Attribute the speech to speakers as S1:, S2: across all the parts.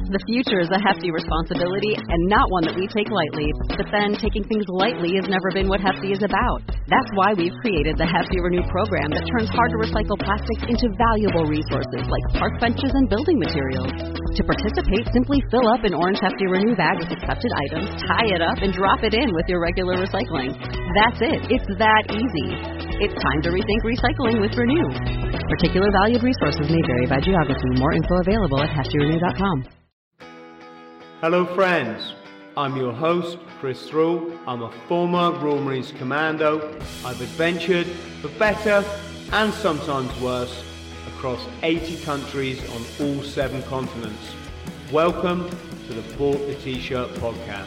S1: The future is a hefty responsibility and not one that we take lightly. But then taking things lightly has never been what Hefty is about. That's why we've created the Hefty Renew program that turns hard-to-recycle plastics into valuable resources like park benches and building materials. To participate, simply fill up an orange Hefty Renew bag with accepted items, tie it up, and drop it in with your regular recycling. That's it. It's that easy. It's time to rethink recycling with Renew. Particular valued resources may vary by geography. More info available at heftyrenew.com.
S2: Hello friends, I'm your host Chris Thrall. I'm a former Royal Marines Commando. I've adventured for better and sometimes worse across 80 countries on all 7 continents. Welcome to the Bought the T-Shirt podcast.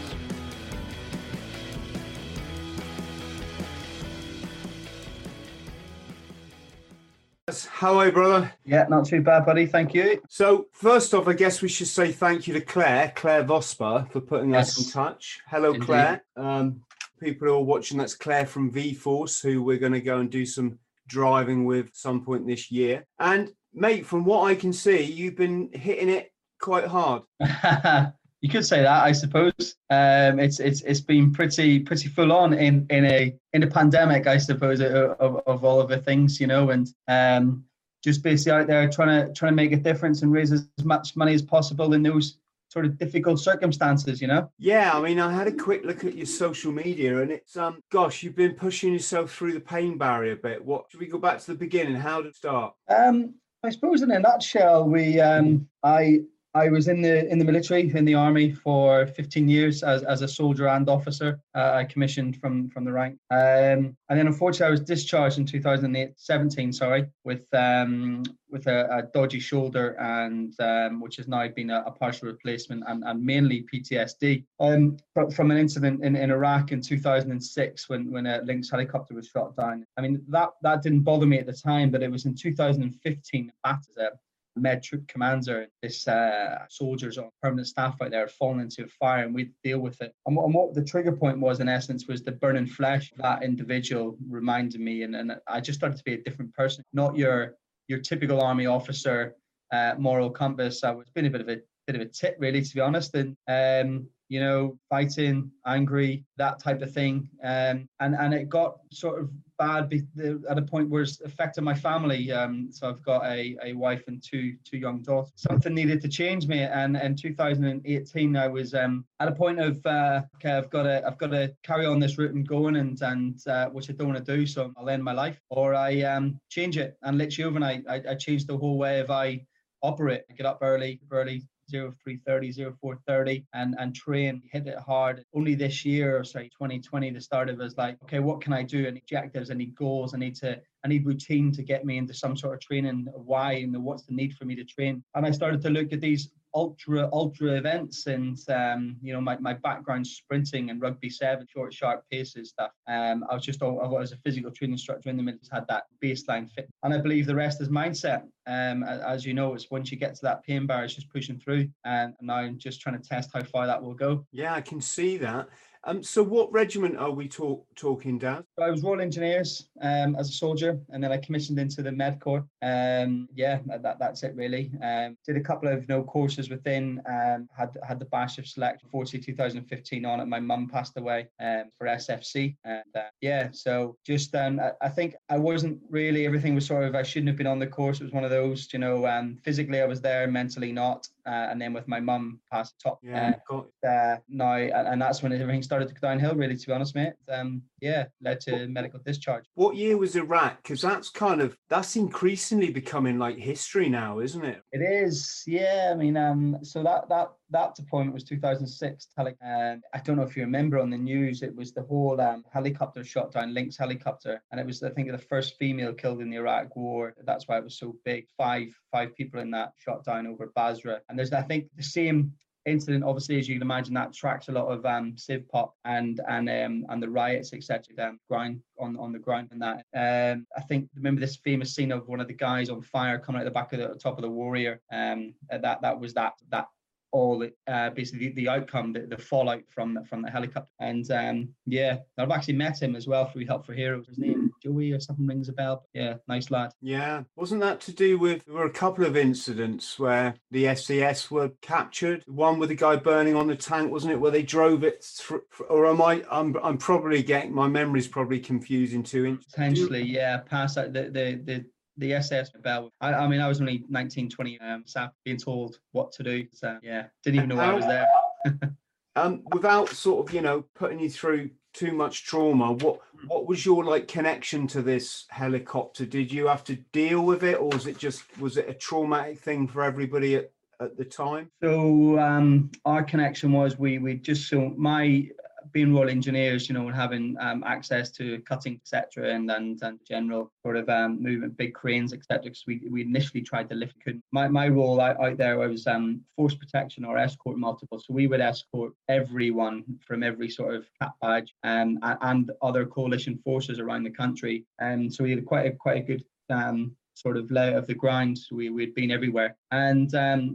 S2: How are you, brother?
S3: Yeah, not too bad, buddy. Thank you.
S2: So, first off, I guess we should say thank you to Claire Vosper, for putting us in touch. Hello, indeed. Claire. People who are watching, that's Claire from V-Force, who we're going to go and do some driving with some point this year. And, mate, from what I can see, you've been hitting it quite hard.
S3: You could say that, I suppose. It's been pretty full on in a pandemic, I suppose, of all of the things, you know, and just basically out there trying to make a difference and raise as much money as possible in those sort of difficult circumstances, you know.
S2: Yeah, I mean, I had a quick look at your social media, and it's gosh, you've been pushing yourself through the pain barrier a bit. Should we go back to the beginning? How did it start?
S3: I suppose in a nutshell, I was in the military, in the army for 15 years as a soldier and officer. I commissioned from the rank. And then unfortunately I was discharged in 2017, with a dodgy shoulder and which has now been a partial replacement and mainly PTSD. From an incident in Iraq in 2006 when a Lynx helicopter was shot down. I mean, that didn't bother me at the time, but it was in 2015 as a Med Troop Commander, this soldiers on permanent staff out there falling into a fire, and we'd deal with it. And what the trigger point was, in essence, was the burning flesh of that individual reminded me, and I just started to be a different person, not your typical army officer moral compass. I was being a bit of a tit, really, to be honest, and you know, fighting, angry, that type of thing, and it got sort of bad at a point where it's affected my family. So I've got a wife and two young daughters. Something needed to change me, and in 2018 I was at a point of okay, I've got to carry on this route and going, and which I don't want to do. So I'll end my life, or I change it. And literally overnight, I changed the whole way of I operate. I get up early. 03:30, 04:30, and train, hit it hard. Only this year, 2020, the start of it was like, okay, what can I do? I need objectives, I need goals, I need routine to get me into some sort of training. Why and what's the need for me to train? And I started to look at these ultra events, and you know, my background sprinting and rugby 7, short sharp paces stuff. I was a physical training instructor in the middle, had that baseline fit, and I believe the rest is mindset. As you know, it's once you get to that pain barrier, it's just pushing through, and now I'm just trying to test how far that will go.
S2: Yeah, I can see that. So what regiment are we talking, Dad?
S3: I was Royal Engineers as a soldier, and then I commissioned into the Med Corps. Yeah, that's it really. Did a couple of courses within, had the Bash of Select, unfortunately 2015 on it. My mum passed away for SFC. And yeah, so just I think I wasn't really, everything was sort of, I shouldn't have been on the course. It was one of those, physically I was there, mentally not. And then with my mum passed top.
S2: Yeah,
S3: now, and that's when everything started to go downhill, really, to be honest, mate. Yeah, led to medical discharge.
S2: What year was Iraq? Because that's increasingly becoming like history now, isn't it?
S3: It is, yeah. I mean, so that deployment was 2006. I don't know if you remember on the news, it was the whole helicopter shot down, Lynx helicopter, and it was, I think, the first female killed in the Iraq War. That's why it was so big. Five people in that shot down over Basra, and there's, I think, the same incident, obviously, as you can imagine, that tracks a lot of civ pop and the riots, etc. Grind on the ground and that. I think, remember this famous scene of one of the guys on fire coming out the back of the top of the Warrior. That was that all basically the outcome, the fallout from the helicopter. And yeah, I've actually met him as well through Help for Heroes. His name Joey or something rings a bell. But yeah, nice lad.
S2: Yeah. Wasn't that to do with, there were a couple of incidents where the SES were captured? One with the guy burning on the tank, wasn't it, where they drove it through, or I'm probably getting, my memory's probably confusing too.
S3: Potentially, yeah, past that, the SS bell. I mean, I was only 19, 20, sat being told what to do. So yeah, didn't even know I was there.
S2: Without sort of, putting you through too much trauma, what was your like connection to this helicopter? Did you have to deal with it, or was it a traumatic thing for everybody at the time?
S3: So our connection was we just, so my being Royal Engineers, and having access to cutting, etc., and general sort of movement, big cranes, etc., because we initially tried to lift, couldn't. My role out there was force protection or escort multiple. So we would escort everyone from every sort of CAT badge and other coalition forces around the country. And so we had quite a good sort of layout of the ground. So we'd been everywhere. And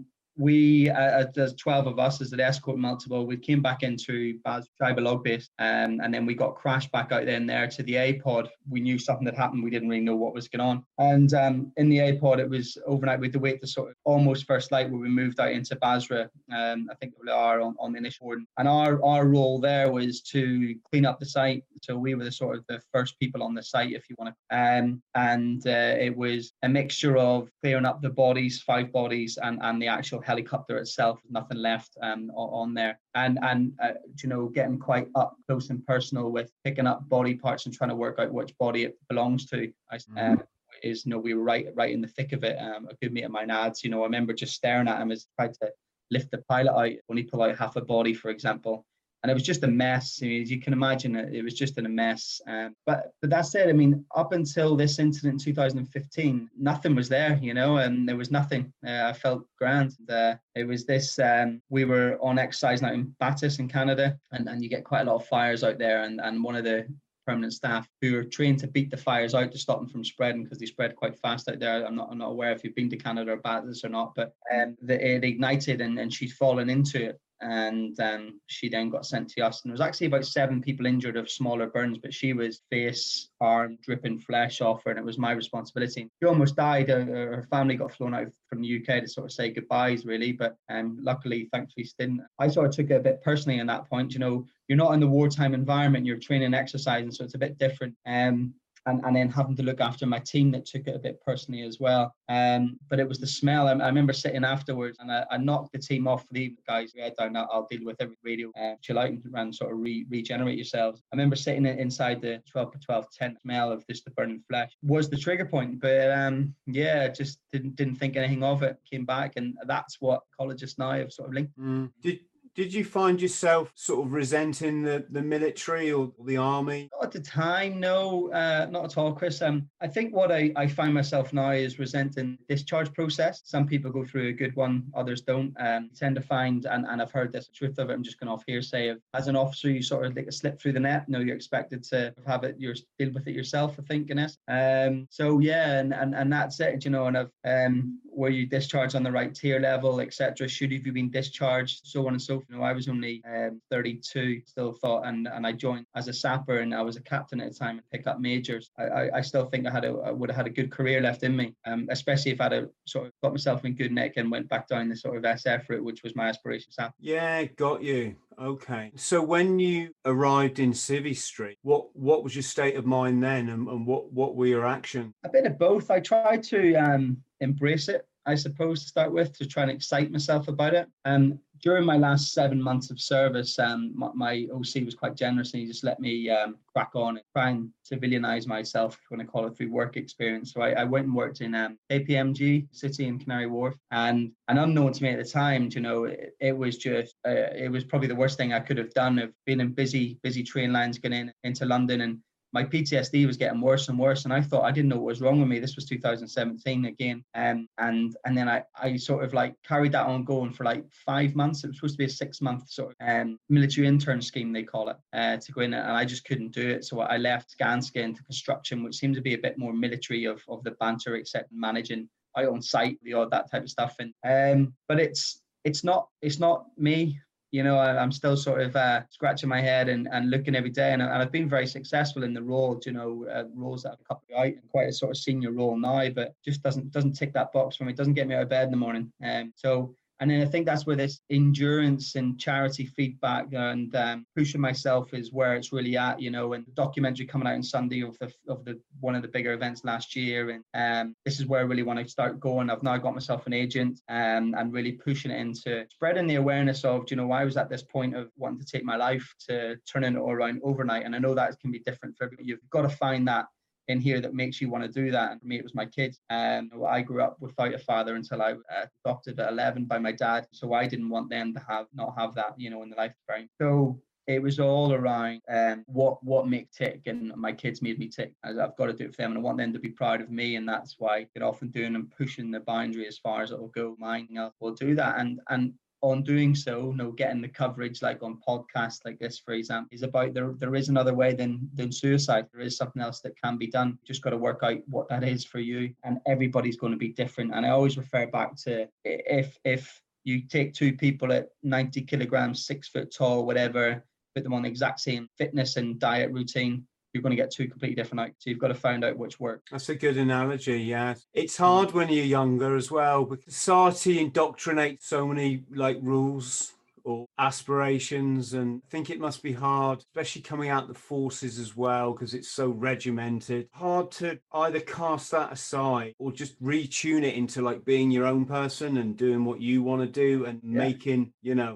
S3: there's 12 of us as the escort multiple. We came back into Baz Tribal Log Base, and then we got crashed back out there to the A pod. We knew something had happened. We didn't really know what was going on. And in the A pod, it was overnight. We had to wait to sort of almost first light where we moved out into Basra. I think we are on the initial warden. And our role there was to clean up the site. So we were the sort of the first people on the site, if you want to. It was a mixture of clearing up the bodies, 5 bodies, and the actual helicopter itself, nothing left on there, and getting quite up close and personal with picking up body parts and trying to work out which body it belongs to. We were right in the thick of it. A good mate of mine, Ads, I remember just staring at him as he tried to lift the pilot out, when he pulled out half a body, for example. And it was just a mess. As you can imagine, it was just in a mess. But that said, I mean, up until this incident in 2015, nothing was there, and there was nothing. I felt grand. It was this, we were on exercise now in Battis in Canada, and you get quite a lot of fires out there. And one of the permanent staff who are trained to beat the fires out to stop them from spreading, because they spread quite fast out there. I'm not aware if you've been to Canada or Battis or not, but it ignited and she'd fallen into it. And she then got sent to us, and there was actually about 7 people injured of smaller burns, but she was face, arm, dripping flesh off her, and it was my responsibility. She almost died. Her family got flown out from the UK to sort of say goodbyes, really, but luckily, thankfully, she didn't. I sort of took it a bit personally in that point. You're not in the wartime environment, you're training, exercising, so it's a bit different. And then having to look after my team that took it a bit personally as well. But it was the smell. I remember sitting afterwards, and I knocked the team off for the guys. Head down, I'll deal with every radio. Chill out and sort of regenerate yourselves. I remember sitting inside the 12x12 tent. Smell of just the burning flesh was the trigger point. But just didn't think anything of it. Came back, and that's what ecologists now have sort of linked.
S2: Did you find yourself sort of resenting the military or the army?
S3: Not at the time, no, not at all, Chris. I think what I find myself now is resenting the discharge process. Some people go through a good one, others don't. Tend to find, and I've heard this, the truth of it, I'm just going off hearsay, as an officer, you sort of like a slip through the net. You're expected to have it, you're deal with it yourself, I think, Guinness. So yeah, and that's it, and I've were you discharged on the right tier level, etc. Should have you been discharged, so on and so forth. I was only 32, still thought, and I joined as a sapper, and I was a captain at the time and pick up majors. I still think I would have had a good career left in me, especially if I'd have sort of got myself in good nick and went back down the sort of SF route, which was my aspiration. Sapper.
S2: Yeah, got you. Okay. So when you arrived in Civvy Street, what was your state of mind then, and what were your actions?
S3: A bit of both. I tried to embrace it, I suppose, to start with, to try and excite myself about it. During my last 7 months of service, my OC was quite generous, and he just let me crack on and try and civilianize myself, if you want to call it, through work experience. So I went and worked in KPMG City in Canary Wharf, and unknown to me at the time, it was just it was probably the worst thing I could have done, of being in busy train lines getting into London, and my PTSD was getting worse and worse, and I thought, I didn't know what was wrong with me. This was 2017 again, and then I sort of like carried that on going for like 5 months. It was supposed to be a 6-month sort of military intern scheme, they call it, to go in, and I just couldn't do it. So I left Skanska into construction, which seemed to be a bit more military of the banter, except managing out on site, that type of stuff. And but it's not me. I'm still sort of scratching my head and looking every day, and I've been very successful in the role, roles that I've cut out in quite a sort of senior role now, but just doesn't tick that box for me. It doesn't get me out of bed in the morning. And then I think that's where this endurance and charity feedback and pushing myself is where it's really at, and the documentary coming out on Sunday of the one of the bigger events last year. And this is where I really want to start going. I've now got myself an agent and really pushing it into spreading the awareness of, I was at this point of wanting to take my life to turning it all around overnight. And I know that can be different for everybody. You've got to find that in here that makes you want to do that. And for me, it was my kids. I grew up without a father until I was adopted at 11 by my dad. So I didn't want them to not have that, in the life frame. So it was all around what make tick, and my kids made me tick. I've got to do it for them, and I want them to be proud of me, and that's why I get often doing and pushing the boundary as far as it will go. Mine will do that, and on doing so, getting the coverage like on podcasts like this, for example, is about there is another way than suicide. There is something else that can be done. You just got to work out what that is for you, and everybody's going to be different. And I always refer back to if you take two people at 90 kilograms, 6 foot tall, whatever, put them on the exact same fitness and diet routine, you're going to get two completely different outcomes. So you've got to find out which works.
S2: That's a good analogy, yeah. It's hard when you're younger as well, because society indoctrinates so many rules or aspirations, and I think it must be hard, especially coming out the forces as well, because it's so regimented. Hard to either cast that aside or just retune it into being your own person and doing what you want to do and making,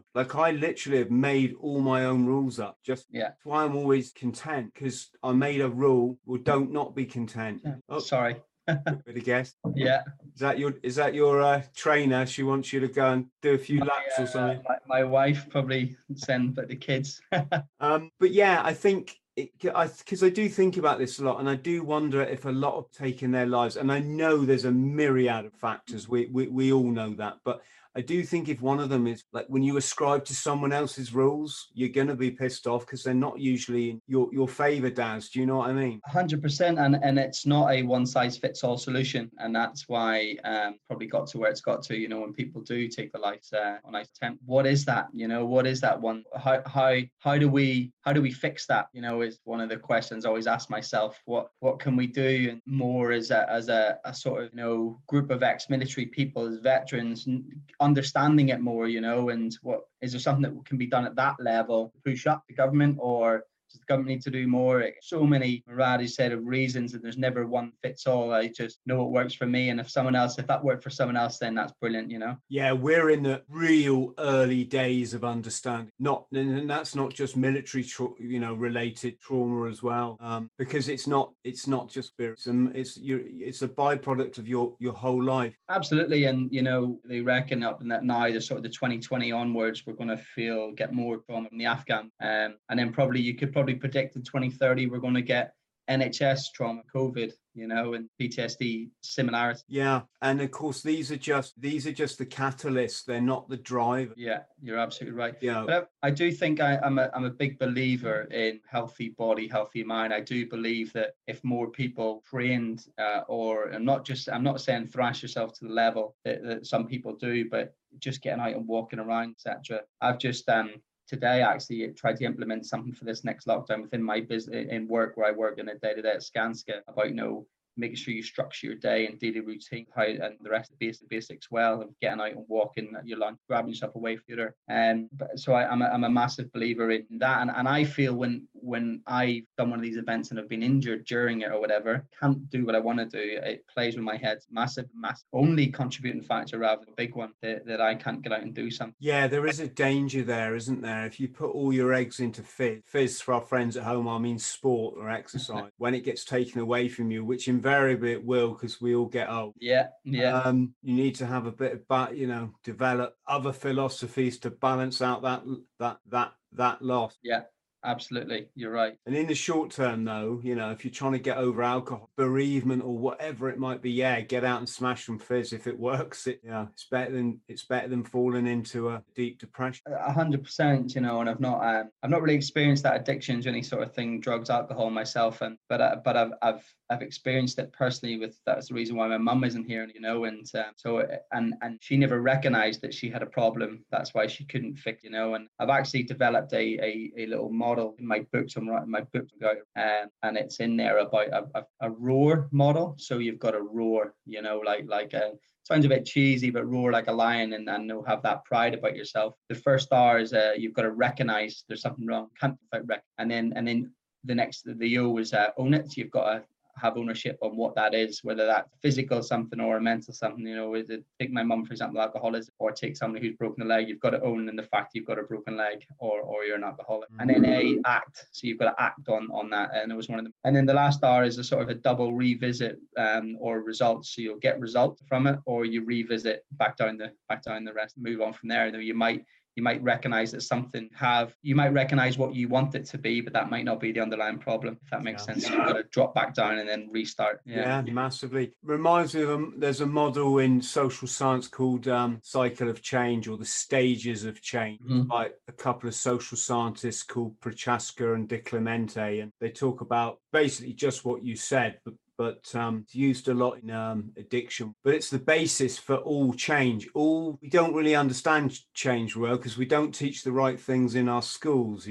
S2: I literally have made all my own rules up. That's why I'm always content, because I made a rule, well, don't not be content.
S3: Yeah. Oh, sorry.
S2: Bit of guess.
S3: Yeah.
S2: Is that your trainer? She wants you to go and do a few laps or something.
S3: My wife probably send, but the kids.
S2: But yeah, I think because I do think about this a lot, and I do wonder if a lot have taken their lives. And I know there's a myriad of factors. We all know that, but I do think if one of them is when you ascribe to someone else's rules, you're going to be pissed off because they're not usually in your favor, Daz. Do you know what I mean?
S3: 100%. And it's not a one size fits all solution. And that's why probably got to where it's got to, when people do take the life on ice attempt. What is that? What is that one? How do we fix that? Is one of the questions I always ask myself. What can we do more as a sort of, group of ex-military people, as veterans, understanding it more, and what is there something that can be done at that level to push up the government, or does the government need to do more? So many variety set of reasons, and there's never one fits all. I just know what works for me, and if that worked for someone else, then that's brilliant,
S2: Yeah, we're in the real early days of understanding. And that's not just military, related trauma as well, because it's not just spirit. It's a byproduct of your whole life.
S3: Absolutely, and they reckon up in that now, the sort of the 2020 onwards, we're going to get more trauma from the Afghan, and then you could probably predict in 2030 we're going to get NHS trauma, COVID, and PTSD similarity.
S2: Yeah, and of course these are just the catalysts. They're not the driver.
S3: Yeah, you're absolutely right.
S2: Yeah,
S3: but I do think I'm a big believer in healthy body, healthy mind. I do believe that if more people trained, I'm not saying thrash yourself to the level that some people do, but just getting out and walking around, etc. I've just today actually tried to implement something for this next lockdown within my business in work, where I work in a day-to-day at Skanska, about making sure you structure your day and daily routine, and the rest of the basics well, of getting out and walking at your lunch, grabbing yourself away from your so I'm a massive believer in that, and I feel when I've done one of these events and have been injured during it or whatever, can't do what I want to do, it plays with my head. Massive only contributing factor rather than a big one that I can't get out and do something.
S2: Yeah, there is a danger there, isn't there? If you put all your eggs into fizz for our friends at home, I mean sport or exercise, when it gets taken away from you, which invariably it will, because we all get old.
S3: Yeah.
S2: You need to have a bit of develop other philosophies to balance out that loss.
S3: Yeah. absolutely. You're right.
S2: And in the short term, though, if you're trying to get over alcohol, bereavement, or whatever it might be, get out and smash some fizz. If it works, it's better than falling into a deep depression.
S3: 100%, and I've not really experienced that addiction to any sort of thing, drugs, alcohol myself, but I've experienced it personally. That's the reason why my mum isn't here, and she never recognized that she had a problem. That's why she couldn't fix, and I've actually developed a little model in my books. I'm writing my book, and it's in there about a roar model. So you've got a roar, like a, sounds a bit cheesy, but roar like a lion, and you'll have that pride about yourself. The first R is you've got to recognize there's something wrong, can't without rec, and then the O is own it. So you've got to have ownership on what that is, whether that's physical something or a mental something. Take my mum, for example, alcoholism, or take somebody who's broken a leg. You've got to own in the fact you've got a broken leg, or you're an alcoholic. And then A, act. So you've got to act on that. And it was one of them. And then the last R is a sort of a double revisit or results. So you'll get results from it, or you revisit back down the rest, move on from there. You might recognize that you might recognize what you want it to be, but that might not be the underlying problem, if that makes sense. So you've got to drop back down and then restart.
S2: Yeah, massively. Reminds me of there's a model in social science called cycle of change, or the stages of change, by a couple of social scientists called Prochaska and Di Clemente, and they talk about basically just what you said, but it's used a lot in addiction. But it's the basis for all change. We don't really understand change well because we don't teach the right things in our schools,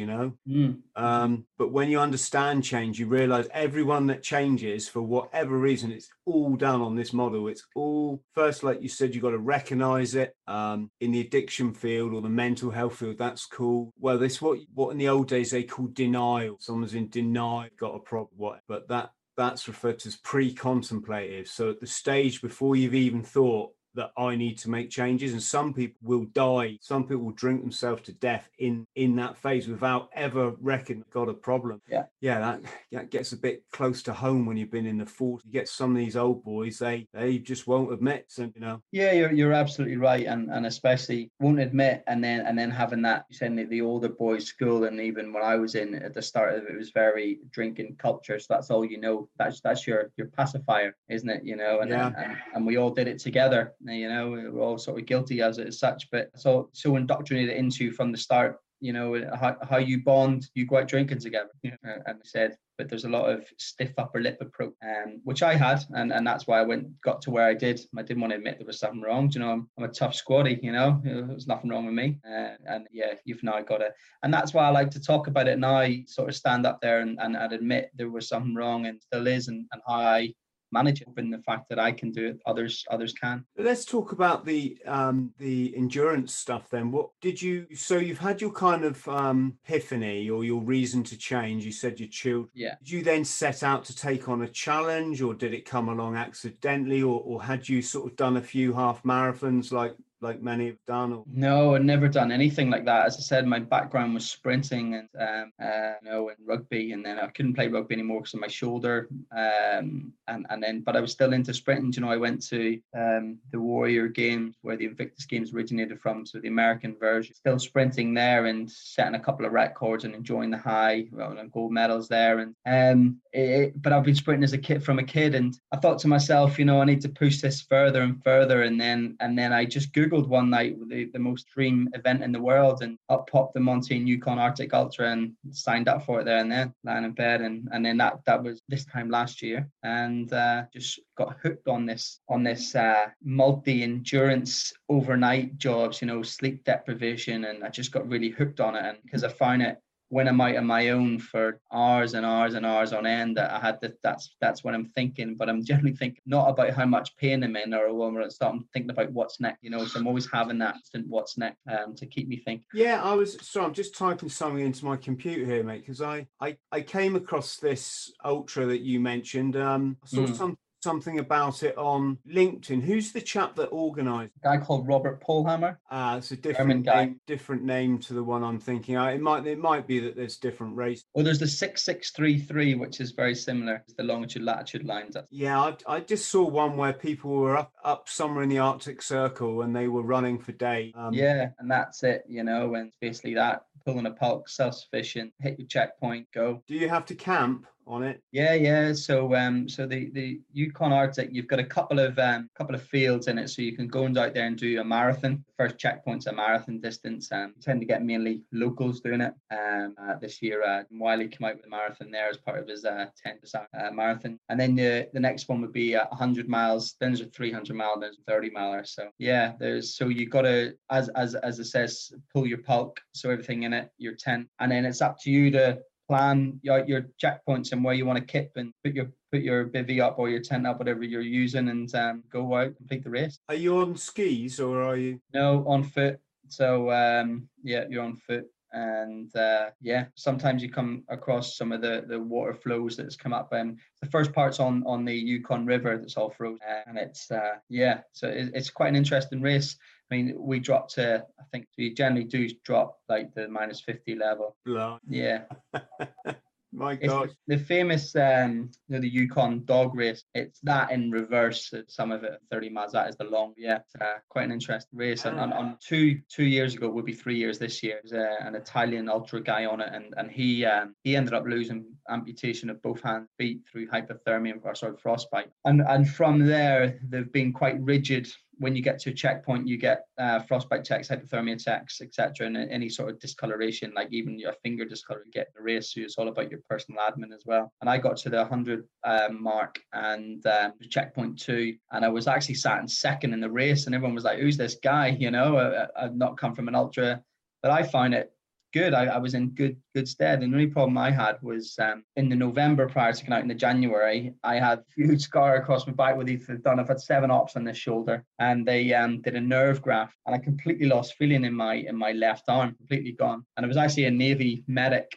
S2: But when you understand change, you realize everyone that changes for whatever reason, it's all done on this model. It's all, first, like you said, you've got to recognize it. In the addiction field or the mental health field, that's called, well, this what in the old days they called denial. Someone's in denial, got a problem, but that's referred to as pre-contemplative. So at the stage before you've even thought that I need to make changes, and some people will die, some people will drink themselves to death in that phase without ever reckoning got a problem. That gets a bit close to home when you've been in the 40s. You get some of these old boys, they just won't admit. So
S3: you're absolutely right, and especially won't admit, and then having that, you said, the older boys school, and even when I was in at the start of it, was very drinking culture. So that's all that's your pacifier, isn't it? And we all did it together. We're all sort of guilty as such, but so indoctrinated into from the start, how you bond, you go out drinking together. And I said, but there's a lot of stiff upper lip approach, which I had, and that's why I got to where I did. I didn't want to admit there was something wrong. I'm a tough squatty, there's nothing wrong with me. You've now got to, and that's why I like to talk about it now, sort of stand up there and admit there was something wrong, and still is, and how I manage it, and the fact that I can do it, others can.
S2: Let's talk about the endurance stuff then. So you've had your kind of epiphany, or your reason to change. You said your children.
S3: Yeah.
S2: Did you then set out to take on a challenge, or did it come along accidentally, or had you sort of done a few half marathons like many have done?
S3: No, I'd never done anything like that. As I said, my background was sprinting and and rugby, and then I couldn't play rugby anymore because of my shoulder. But I was still into sprinting. I went to the Warrior Games, where the Invictus Games originated from, so the American version. Still sprinting there and setting a couple of records and enjoying the high, and gold medals there. But I've been sprinting as a kid, and I thought to myself, I need to push this further and further. And then I just Googled one night the most extreme event in the world, and up popped the Montane Yukon Arctic Ultra, and signed up for it there and then, lying in bed, and then that was this time last year, and just got hooked on this multi-endurance overnight jobs, sleep deprivation, and I just got really hooked on it, and because I found it when I'm out on my own for hours and hours and hours on end, that I had that's what I'm thinking. But I'm generally thinking not about how much pain I'm in, or when I'm thinking about what's next. So I'm always having that instant what's next to keep me thinking.
S2: Yeah, I'm just typing something into my computer here, mate, because I came across this ultra that you mentioned. I saw something about it on LinkedIn. Who's the chap that organised?
S3: A guy called Robert Polhammer.
S2: It's a different name to the one I'm thinking. It might be that there's different races.
S3: Well, there's the 6633, which is very similar. It's the longitude latitude lines.
S2: Yeah, I just saw one where people were up somewhere in the Arctic Circle and they were running for days.
S3: And that's it. And basically that pulling a pulk, self-sufficient, hit your checkpoint, go.
S2: Do you have to camp on it?
S3: Yeah. So the Yukon Arctic, you've got a couple of fields in it, so you can go out there and do a marathon. The first checkpoint's a marathon distance. Tend to get mainly locals doing it. This year, Wiley came out with a marathon there as part of his 10% marathon, and then the next one would be 100 miles. Then there's a 300 mile, there's a 30 miler. So yeah, you got to, as it says, pull your pulk, so everything in it, your tent, and then it's up to you to plan your checkpoints and where you want to kip and put your bivvy up or your tent up, whatever you're using, and go out, complete the race.
S2: Are you on skis or are you?
S3: No, on foot. So yeah, you're on foot. And sometimes you come across some of the water flows that's come up, and the first part's on the Yukon River that's all frozen, and it's so it's quite an interesting race. I mean, we dropped to, I think we generally do drop like the -50 level.
S2: Blah.
S3: Yeah.
S2: My God.
S3: The famous, the Yukon dog race. It's that in reverse. Some of it 30 miles. That is the long. Yeah, it's, quite an interesting race. And on two years ago, it would be 3 years this year. There's an Italian ultra guy on it, and he ended up losing amputation of both hands, feet through hypothermia or frostbite. And from there, they've been quite rigid. When you get to a checkpoint, you get frostbite checks, hypothermia checks, etc., and any sort of discoloration, like even your finger discolor, you get the race. So it's all about your personal admin as well. And I got to the 100 mark and checkpoint 2, and I was actually sat in second in the race, and everyone was like, "Who's this guy?" You know, I've not come from an ultra, but I found it good. I was in good stead. And the only problem I had was in the November prior to going out in the January, I had a huge scar across my back with I've had 7 ops on this shoulder, and they did a nerve graft, and I completely lost feeling in my left arm, completely gone. And it was actually a Navy medic,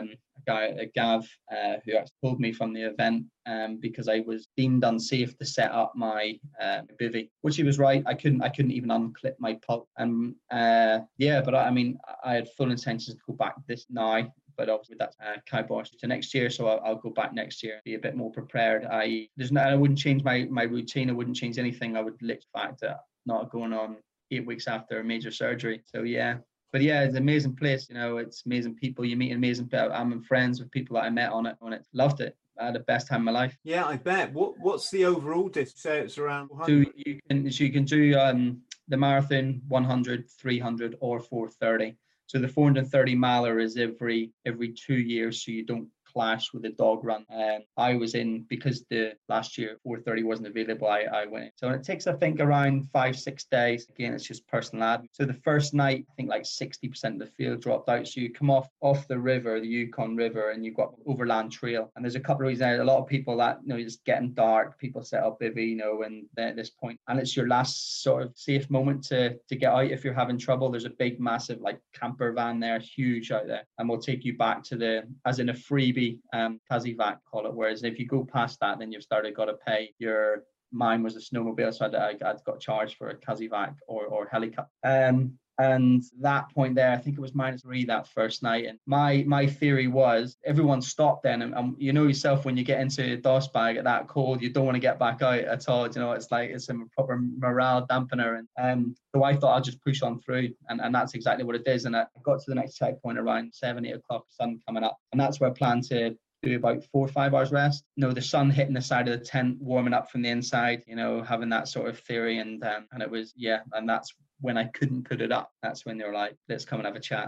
S3: a Gav, who actually pulled me from the event because I was deemed unsafe to set up my bivvy, which he was right. I couldn't even unclip my pulk. And but I mean, I had full intentions to go back this now, but obviously that's kiboshed to next year. So I'll go back next year, be a bit more prepared. I wouldn't change my routine. I wouldn't change anything. I would lick the fact that not going on 8 weeks after a major surgery. So yeah. But yeah, it's an amazing place. You know, it's amazing people. You meet amazing people. I'm friends with people that I met on it. Loved it. I had the best time of my life.
S2: Yeah, I bet. What's the overall distance? Say it's around
S3: 100? So you can do the marathon, 100, 300, or 430. So the 430 miler is every 2 years, so you don't clash with the dog run. I was in, because the last year 430 wasn't available, I went in. So it takes, I think, around 5-6 days. Again, it's just personal admin. So the first night, I think like 60% of the field dropped out. So you come off the river, the Yukon River, and you've got overland trail. And there's a couple of reasons there. A lot of people that, it's getting dark, people set up bivvy, and at this point, and it's your last sort of safe moment to get out if you're having trouble. There's a big, massive like camper van there, huge out there, and we'll take you back to as in a freebie, Kazivac call it. Whereas if you go past that, then you've got to pay mine was a snowmobile, so I got charged for a Kazivac or helicopter. And that point there, I think it was -3 that first night. And my theory was everyone stopped then. And you know yourself, when you get into a DOS bag at that cold, you don't want to get back out at all. It's like it's a proper morale dampener. And so I thought I'll just push on through. And that's exactly what it is. And I got to the next checkpoint around 7-8 o'clock, sun coming up. And that's where I plan to do about 4 or 5 hours rest. The sun hitting the side of the tent, warming up from the inside, having that sort of theory. And it was, and that's when I couldn't put it up. That's when they were like, let's come and have a chat.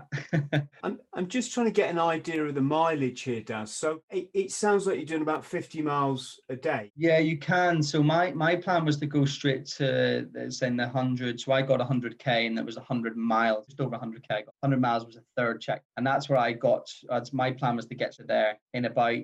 S2: I'm just trying to get an idea of the mileage here, Daz. So it sounds like you're doing about 50 miles a day.
S3: Yeah, you can. So my plan was to go straight to, say, the 100. So I got 100K, and that was 100 miles, just over 100K. I got 100 miles was a third check. And that's where I got, my plan was to get to there in about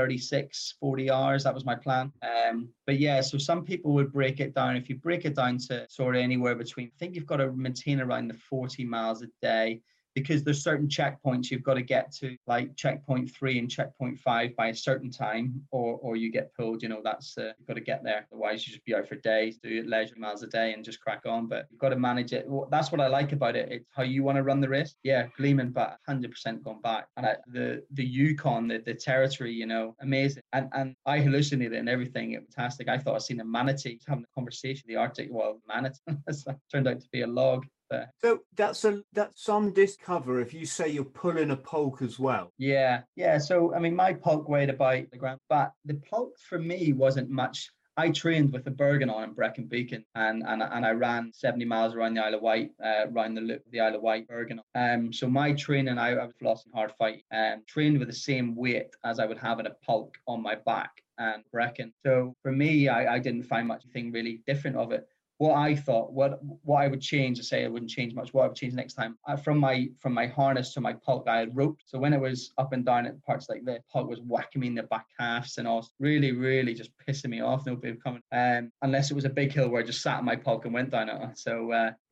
S3: 36-40 hours. That was my plan. But yeah, so some people would break it down. If you break it down to sort of anywhere between, I think you've got to maintain around the 40 miles a day, because there's certain checkpoints you've got to get to, like checkpoint 3 and checkpoint 5 by a certain time, or you get pulled. That's you've got to get there. Otherwise, you just be out for days, do it leisure miles a day, and just crack on. But you've got to manage it. That's what I like about it. It's how you want to run the race. Yeah, gleaming, but 100% gone back. And the Yukon, the territory, amazing. And I hallucinated and everything. It was fantastic. I thought I'd seen a manatee having a conversation in the Arctic. Well, manatee turned out to be a log.
S2: So that's some disc cover if you say you're pulling a pulk as well.
S3: Yeah. So I mean, my pulk weighed about the ground, but the pulk for me wasn't much. I trained with a Bergen on in Brecon Beacon, and I ran 70 miles around the Isle of Wight, around the loop of the Isle of Wight Bergen. So my training, I was flossing hard fight, trained with the same weight as I would have in a pulk on my back and Brecon. So for me, I didn't find much thing really different of it. What I thought, what I would change, I say I wouldn't change much. What I would change next time, from my harness to my pulk, I had rope. So when it was up and down at parts like this, pulk was whacking me in the back halves and all, really, really just pissing me off. Nobody would come, unless it was a big hill where I just sat on my pulk and went down it. So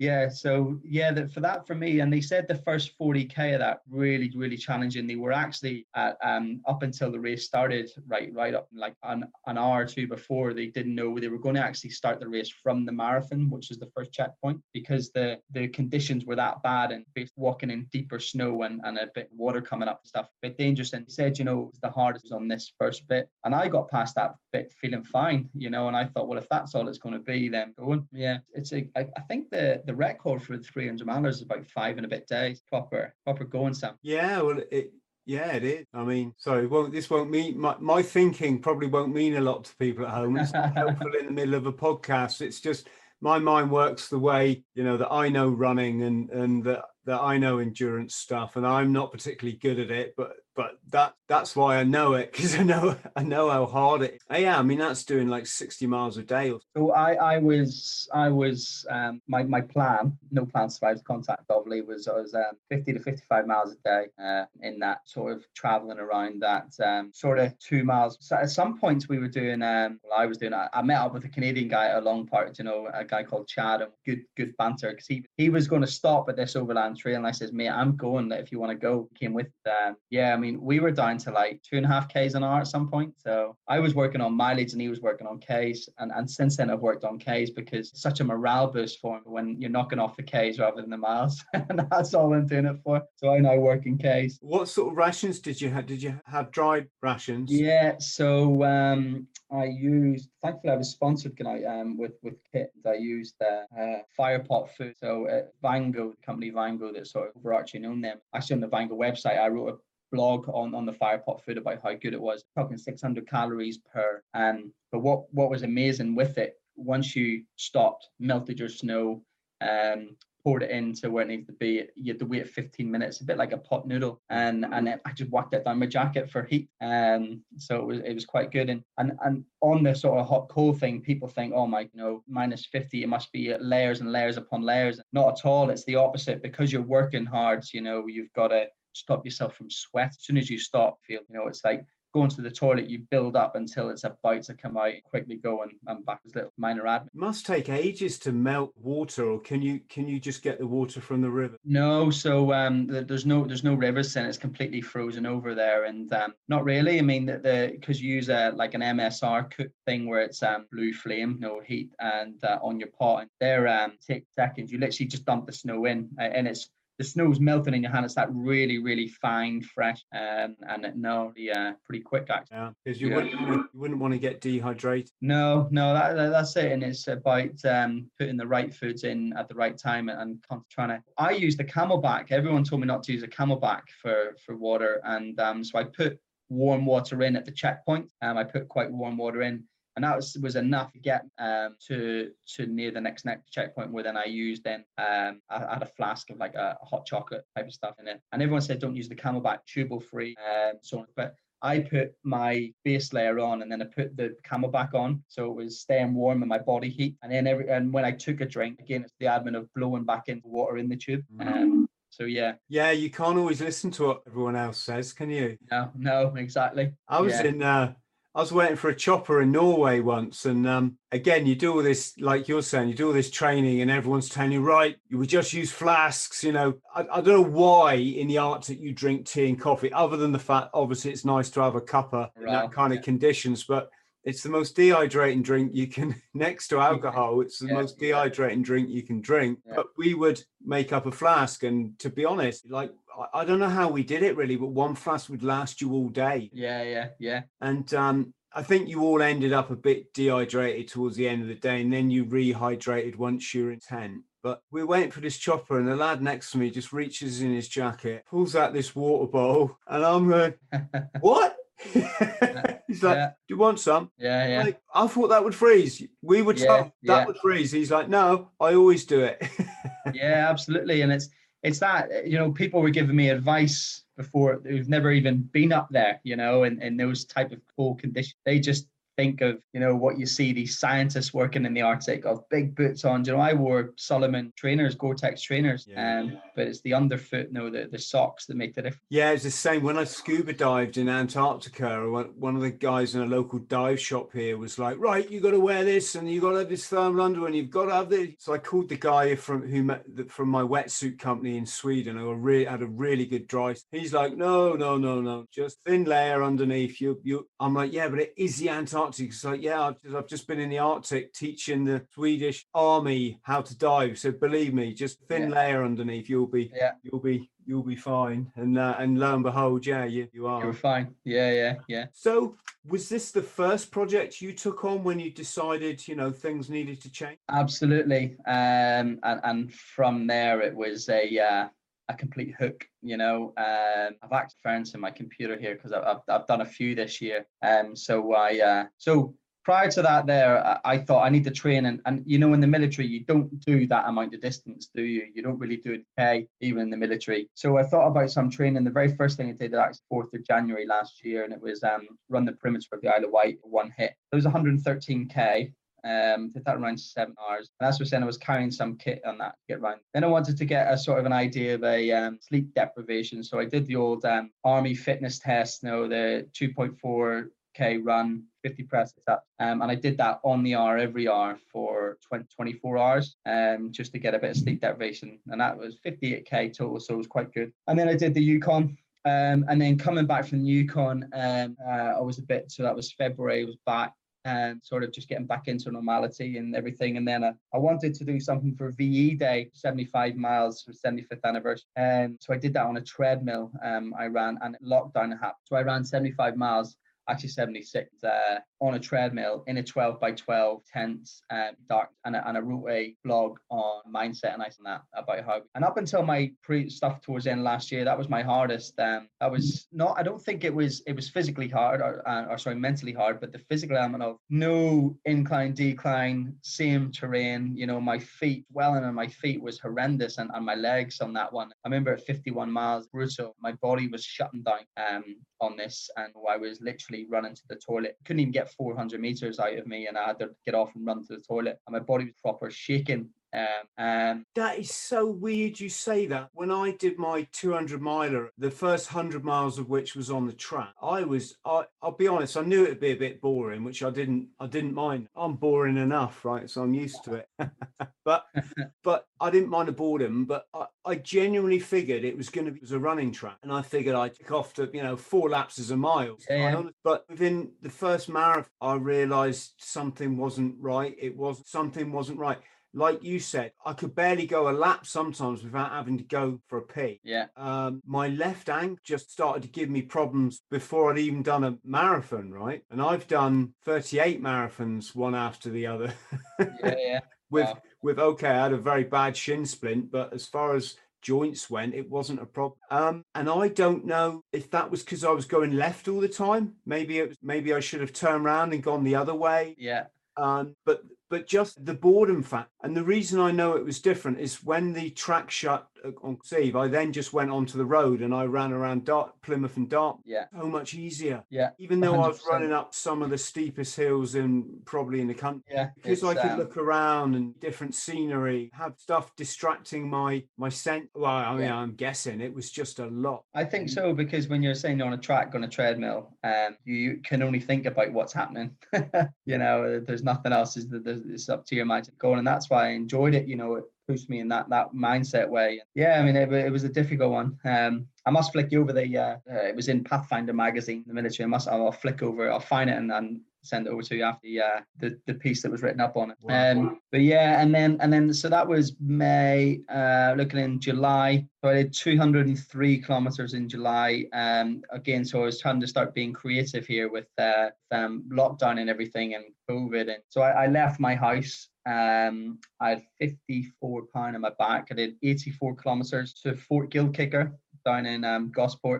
S3: for me, and they said the first 40k of that really, really challenging. They were actually at, up until the race started, right up like an hour or two before, they didn't know they were going to actually start the race from the marathon, which is the first checkpoint, because the conditions were that bad and walking in deeper snow and a bit of water coming up and stuff, a bit dangerous. And he said, it was the hardest on this first bit, and I got past that bit feeling fine, and I thought, well, if that's all it's going to be, then going. Yeah, I think the record for the 300 miles is about 5 and a bit days. Proper going, Sam.
S2: Yeah, well, yeah, it is. I mean, sorry, this won't mean, my thinking probably won't mean a lot to people at home. It's not helpful in the middle of a podcast. It's just my mind works the way, that I know running and that I know endurance stuff, and I'm not particularly good at it, but that's why I know it, because I know how hard it is. Yeah, I mean, that's doing like 60 miles a day.
S3: So I was my plan, no plan survives contact, obviously, was 50 to 55 miles a day, in that sort of traveling around that sort of 2 miles. So at some points we were doing, I met up with a Canadian guy at a long part, a guy called Chad, and good banter, because he was going to stop at this overland trail, and I says, mate, I'm going, if you want to go. Came with I mean, we were down to like 2.5 Ks an hour at some point. So I was working on mileage and he was working on Ks. And since then I've worked on Ks, because it's such a morale boost for him when you're knocking off the Ks rather than the miles. And that's all I'm doing it for. So I now work in Ks.
S2: What sort of rations did you have? Did you have dried rations?
S3: Yeah. So thankfully I was sponsored with kit. I used Firepot Food. So Vango, the company Vango, that sort of overarching own them. Actually on the Vango website, I wrote a blog on the Firepot Food about how good it was, talking 600 calories per. But what was amazing with it, once you stopped, melted your snow, poured it into where it needs to be, you had to wait 15 minutes, a bit like a pot noodle, and I just whacked it down my jacket for heat. So it was quite good. And on the sort of hot cold thing, people think, oh my, minus 50, it must be layers and layers upon layers. Not at all. It's the opposite, because you're working hard. You've got to stop yourself from sweat. As soon as you stop, it's like going to the toilet, you build up until it's about to come out, quickly go and back. As little minor admin.
S2: It must take ages to melt water, or can you just get the water from the river?
S3: No, so there's no rivers, and it's completely frozen over there, and not really. I mean, because you use like an MSR cook thing where it's blue flame, no heat, and on your pot, and there take seconds. You literally just dump the snow in, and the snow's melting in your hand. It's that really, really fine, fresh, pretty quick actually.
S2: Yeah, because you wouldn't want to get dehydrated.
S3: No, that's it. And it's about putting the right foods in at the right time and trying to. I use the Camelback. Everyone told me not to use a Camelback for water, and so I put warm water in at the checkpoint. I put quite warm water in. And that was enough to get to near the next checkpoint, where then I used I had a flask of like a hot chocolate type of stuff in it. And everyone said don't use the Camelback, tubal free, so on. But I put my base layer on, and then I put the Camelback on, so it was staying warm in my body heat. And then and when I took a drink, again, it's the admin of blowing back into water in the tube. So yeah, you
S2: can't always listen to what everyone else says, can you?
S3: No, exactly.
S2: I was waiting for a chopper in Norway once, and again, you do all this, like you're saying, you do all this training, and everyone's telling you, right, you would just use flasks. I don't know why in the Arctic you drink tea and coffee, other than the fact, obviously, it's nice to have a cuppa in that kind of conditions, but it's the most dehydrating drink you can, next to alcohol, it's the most dehydrating drink you can drink. Yeah. But we would make up a flask, and to be honest, like, I don't know how we did it really, but one flask would last you all day.
S3: Yeah.
S2: And I think you all ended up a bit dehydrated towards the end of the day, and then you rehydrated once you're in tent. But we're waiting for this chopper, and the lad next to me just reaches in his jacket, pulls out this water bowl, and I'm going, what? He's like,
S3: Yeah.
S2: do you want some?
S3: Yeah.
S2: Like, I thought that would freeze. We were told that would freeze. He's like, no, I always do it.
S3: Yeah, absolutely. And it's that, you know, people were giving me advice before who've never even been up there, you know, in those type of cold conditions. They just think of, you know, what you see these scientists working in the Arctic of big boots on. You know, I wore Salomon trainers, Gore-Tex trainers, but it's the underfoot, the socks that make the difference.
S2: Yeah, it's the same. When I scuba dived in Antarctica, one of the guys in a local dive shop here was like, right, you got to wear this, and you got to have this thermal underwear, and you've got to have this. So I called the guy from my wetsuit company in Sweden, who had a really good dry. He's like, no, just thin layer underneath. I'm like, yeah, but it is the Antarctic. It's like, yeah, I've just been in the Arctic teaching the Swedish army how to dive. So believe me, just thin layer underneath, you'll be fine. And lo and behold, you are.
S3: You're fine. Yeah.
S2: So was this the first project you took on when you decided, you know, things needed to change?
S3: Absolutely. And from there it was a complete hook, you know. I've actually found in my computer here because I've done a few this year. So prior to that I thought I need to train, and you know, in the military you don't do that amount of distance, do you? You don't really do it okay, even in the military. So I thought about some training. The very first thing I did actually 4th of January last year, and it was run the perimeter of the Isle of Wight, one hit. It was 113k. Did that around 7 hours. And as I was saying, I was carrying some kit on that to get around. Then I wanted to get a sort of an idea of a sleep deprivation. So I did the old army fitness test, you know, the 2.4k run, 50 press ups. And I did that on the hour, every hour for 24 hours, just to get a bit of sleep deprivation. And that was 58k total, so it was quite good. And then I did the Yukon. And then coming back from the Yukon, I was so that was February, I was back. And sort of just getting back into normality and everything. And then I wanted to do something for VE Day, 75 miles for 75th anniversary. So I did that on a treadmill. I ran, and lockdown happened. So I ran 75 miles, actually 76, on a treadmill in a 12x12 tent, dark. And I wrote a blog on mindset and that about how, and up until my stuff towards the end last year, that was my hardest. That was not, I don't think it was physically hard or mentally hard, but the physical element of no incline, decline, same terrain, you know, my feet, swelling on my feet was horrendous, and my legs on that one. I remember at 51 miles, brutal, my body was shutting down on this, and I was literally running to the toilet. Couldn't even get 400 meters out of me, and I had to get off and run to the toilet, and my body was proper shaking.
S2: That is so weird you say that. When I did my 200 miler, the first 100 miles of which was on the track, I'll be honest, I knew it'd be a bit boring, which I didn't mind. I'm boring enough, right? So I'm used to it. but I didn't mind the boredom, but I genuinely figured it was going to be a running track, and I figured I'd kick off to, you know, 4 laps as a mile.
S3: Yeah.
S2: But within the first marathon, I realized something wasn't right. Something wasn't right. Like you said, I could barely go a lap sometimes without having to go for a pee.
S3: Yeah.
S2: My left ankle just started to give me problems before I'd even done a marathon, right? And I've done 38 marathons, one after the other.
S3: Yeah.
S2: Okay, I had a very bad shin splint, but as far as joints went, it wasn't a problem. And I don't know if that was because I was going left all the time. Maybe I should have turned around and gone the other way.
S3: Yeah.
S2: But just the boredom fact. And the reason I know it was different is when the track shut on Steve, I then just went onto the road and I ran around Plymouth and Dartmouth.
S3: Yeah.
S2: So much easier.
S3: Yeah.
S2: Even though 100%. I was running up some of the steepest hills probably in the country.
S3: Yeah.
S2: Because I could look around and different scenery, have stuff distracting my sense. Well, I mean, I'm guessing it was just a lot.
S3: I think so, because when you're saying you're on a track, on a treadmill, you can only think about what's happening. You know, there's nothing else. It's up to your mind to go on, and that's why I enjoyed it. You know, it pushed me in that mindset way. Yeah, I mean, it was a difficult one. I must flick you over it was in Pathfinder magazine, the military. I'll flick over, I'll find it and send it over to you after the piece that was written up on it.
S2: Wow.
S3: But yeah, and then so that was May. Looking in July, so I did 203 kilometers in July. Again, so I was trying to start being creative here with lockdown and everything and COVID, and so I left my house. I had 54 pound on my back. I did 84 kilometers to Fort Gilkicker down in Gosport.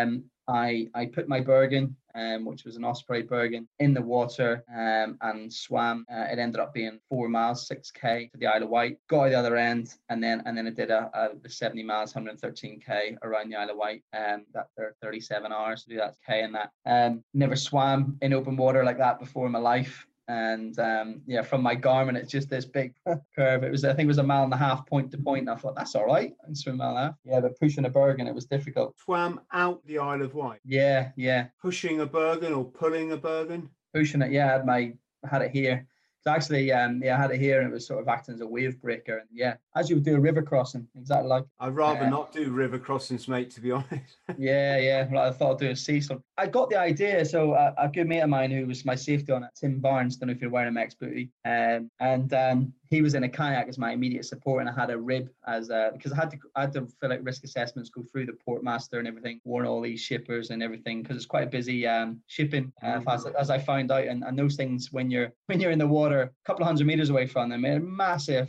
S3: I put my Bergen, which was an Osprey Bergen, in the water and swam. It ended up being 4 miles, 6k to the Isle of Wight. Got to the other end, and then I did the 70 miles, 113k around the Isle of Wight. That 37 hours to do that k and that. Never swam in open water like that before in my life. And from my Garmin, it's just this big curve. I think it was 1.5 miles point to point. And I thought, that's all right. I can swim 1.5 miles. Yeah, but pushing a Bergen, it was difficult.
S2: Swam out the Isle of Wight?
S3: Yeah.
S2: Pushing a Bergen or pulling a Bergen?
S3: Pushing it, yeah. I had it here. So actually, I had it here, and it was sort of acting as a wave breaker. And yeah, as you would do a river crossing, exactly like.
S2: I'd rather not do river crossings, mate, to be honest.
S3: yeah. Well, I thought I'd do a sea swim. I got the idea. So a good mate of mine who was my safety on it, Tim Barnes, don't know if you're wearing a Mex booty, and he was in a kayak as my immediate support, and I had a rib because I had to fill out risk assessments, go through the portmaster and everything, warn all these shippers and everything, because it's quite a busy shipping as I found out, and those things when you're in the water a couple of 100 meters away from them, they're massive.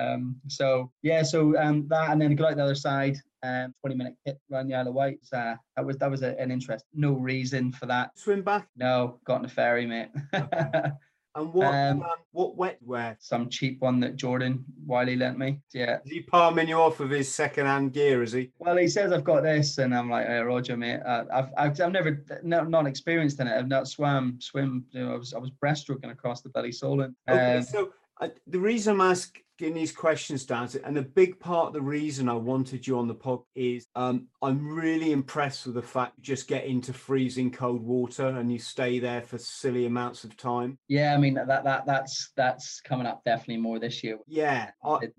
S3: So that, and then go out the other side. 20-minute hit around the Isle of Wight. That was an interest. No reason for that.
S2: Swim back?
S3: No, got on the ferry, mate.
S2: Okay. And what wetwear?
S3: Some cheap one that Jordan Wiley lent me. Yeah.
S2: Is he palming you off with his second-hand gear? Is he?
S3: Well, he says I've got this, and I'm like, hey, Roger, mate. I've never not experienced in it. I've not swim. You know, I was breaststroking across the Belly Solent.
S2: Okay, so the reason I'm asking these questions, Dan, and a big part of the reason I wanted you on the pod is I'm really impressed with the fact you just get into freezing cold water and you stay there for silly amounts of time.
S3: Yeah, I mean that's coming up definitely more this year.
S2: Yeah,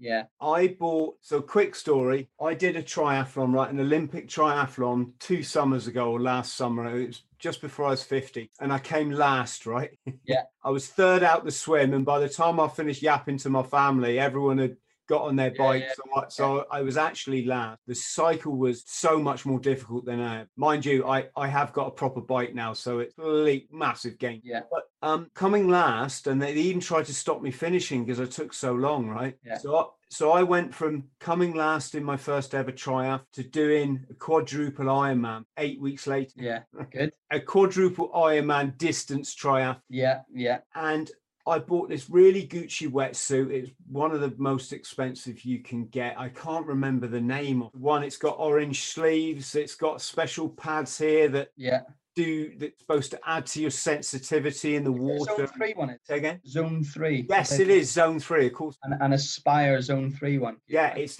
S2: I bought. So quick story. I did a triathlon, right, an Olympic triathlon 2 summers ago, or last summer. It was just before I was 50, and I came last, right?
S3: Yeah.
S2: I was third out the swim, and by the time I finished yapping to my family, everyone had got on their bikes. So I was actually last. The cycle was so much more difficult than mind you, I have got a proper bike now, so it's a massive game.
S3: Yeah.
S2: But coming last, and they even tried to stop me finishing because I took so long, right?
S3: Yeah.
S2: So I went from coming last in my first ever triumph to doing a quadruple Ironman 8 weeks later.
S3: Yeah, good.
S2: A quadruple Ironman distance triumph.
S3: Yeah.
S2: And I bought this really Gucci wetsuit. It's one of the most expensive you can get. I can't remember the name of one. It's got orange sleeves. It's got special pads here that's supposed to add to your sensitivity in the water.
S3: Zone 3 one.
S2: Say again?
S3: Zone 3.
S2: Yes, it is Zone 3, of course.
S3: And Aspire Zone 3 one.
S2: Yeah, it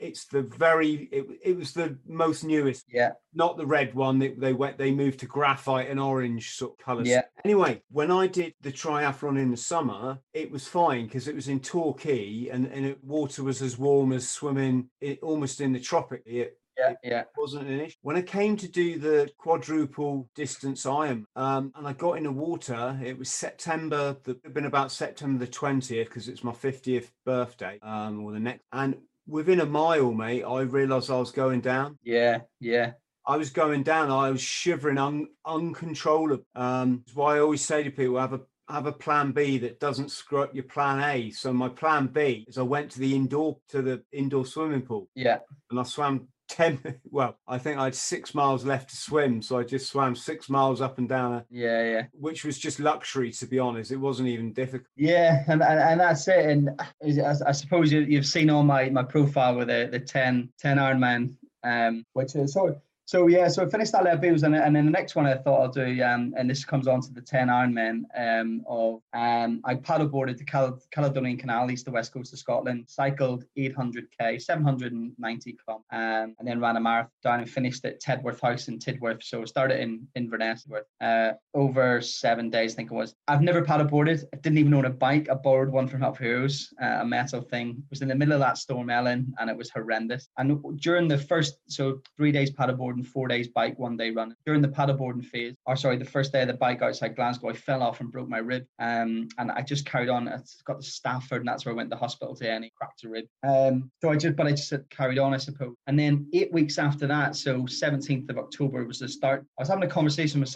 S2: was the most newest.
S3: Yeah.
S2: Not the red one. They moved to graphite and orange sort of colours.
S3: Yeah.
S2: Anyway, when I did the triathlon in the summer, it was fine because it was in Torquay and water was as warm as swimming almost in the tropics. It wasn't an issue. When I came to do the quadruple distance Ironman, and I got in the water, it was September. It had been about September the 20th because it's my 50th birthday, or the next. And within a mile, mate, I realised I was going down.
S3: Yeah.
S2: I was going down. I was shivering uncontrollable. That's why I always say to people, have a plan B that doesn't screw up your plan A. So my plan B is I went to the indoor swimming pool.
S3: Yeah.
S2: And I swam I think I had 6 miles left to swim, so I just swam 6 miles up and down. Which was just luxury, to be honest. It wasn't even difficult.
S3: Yeah, and that's it. And I suppose you've seen on my profile with the 10 Ironman, which is So I finished that level and then the next one I thought I'll do, and this comes on to the 10 Ironman I paddleboarded the Caledonian Canal, east to west coast of Scotland, cycled 800k, 790 kilometers, and then ran a marathon down and finished at Tedworth House in Tidworth. So I started in Inverness, over 7 days, I think it was. I've never paddleboarded. I didn't even own a bike. I borrowed one from Help Heroes, a metal thing. It was in the middle of that storm, Ellen, and it was horrendous. And during the first, 3 days paddleboarding, 4 days bike, 1 day running. During the paddleboarding phase, the first day of the bike outside Glasgow, I fell off and broke my rib. And I just carried on. I got to Stafford, and that's where I went to the hospital to and cracked a rib. I just carried on, I suppose. And then 8 weeks after that, so 17th of October was the start. I was having a conversation with myself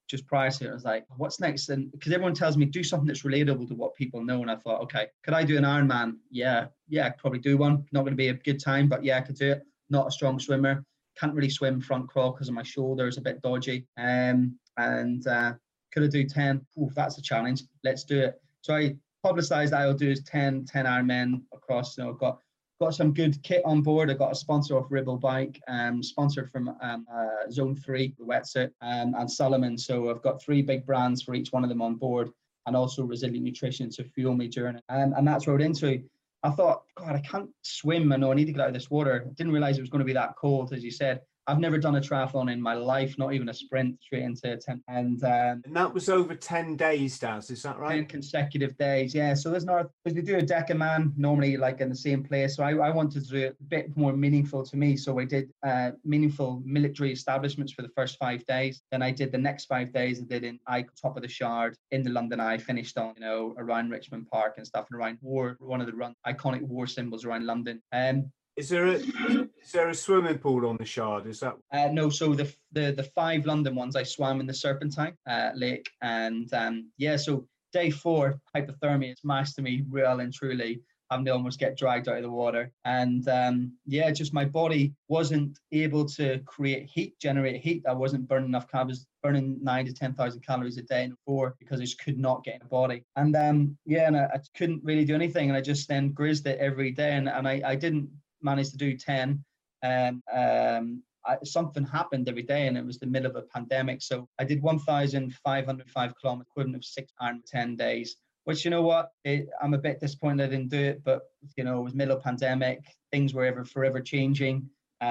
S3: just prior to it, I was like, what's next? And because everyone tells me do something that's relatable to what people know. And I thought, okay, could I do an Ironman? Yeah, I could probably do one. Not going to be a good time, but yeah, I could do it. Not a strong swimmer. Can't really swim front crawl because of my shoulders, a bit dodgy. Could I do 10? Ooh, that's a challenge. Let's do it. So I publicized that I'll do 10 Ironmen across. I've got some good kit on board. I got a sponsor off Ribble Bike, sponsored from Zone 3, the wetsuit, and Salomon. So I've got 3 big brands for each one of them on board, and also Resilient Nutrition to fuel me during it. And that's rode into. I thought, God, I can't swim. I know I need to get out of this water. I didn't realize it was going to be that cold, as you said. I've never done a triathlon in my life, not even a sprint, straight into a 10.
S2: And that was over 10 days, Daz, is that right?
S3: 10 consecutive days, yeah. So there's not, because we do a Decaman normally like in the same place. So I wanted to do it a bit more meaningful to me. So I did meaningful military establishments for the first 5 days. Then I did the next 5 days, I did in top of the Shard, in the London Eye, finished on, around Richmond Park and stuff, and around one of the iconic war symbols around London.
S2: Is there a swimming pool on the Shard? Is that
S3: no? So the 5 London ones, I swam in the Serpentine Lake, and so day 4, hypothermia smashed to me well and truly, having to almost get dragged out of the water, and just my body wasn't able to generate heat. I wasn't burning enough calories, burning 9,000 to 10,000 calories a day in 4 because I just could not get in the body, and and I couldn't really do anything, and I just then grizzed it every day, and I didn't managed to do 10. Something happened every day, and it was the middle of a pandemic. So I did 1,505 kilometers, equivalent of 6 Ironman 10 days, which, you know what, I'm a bit disappointed I didn't do it, but, it was middle of pandemic, things were forever changing.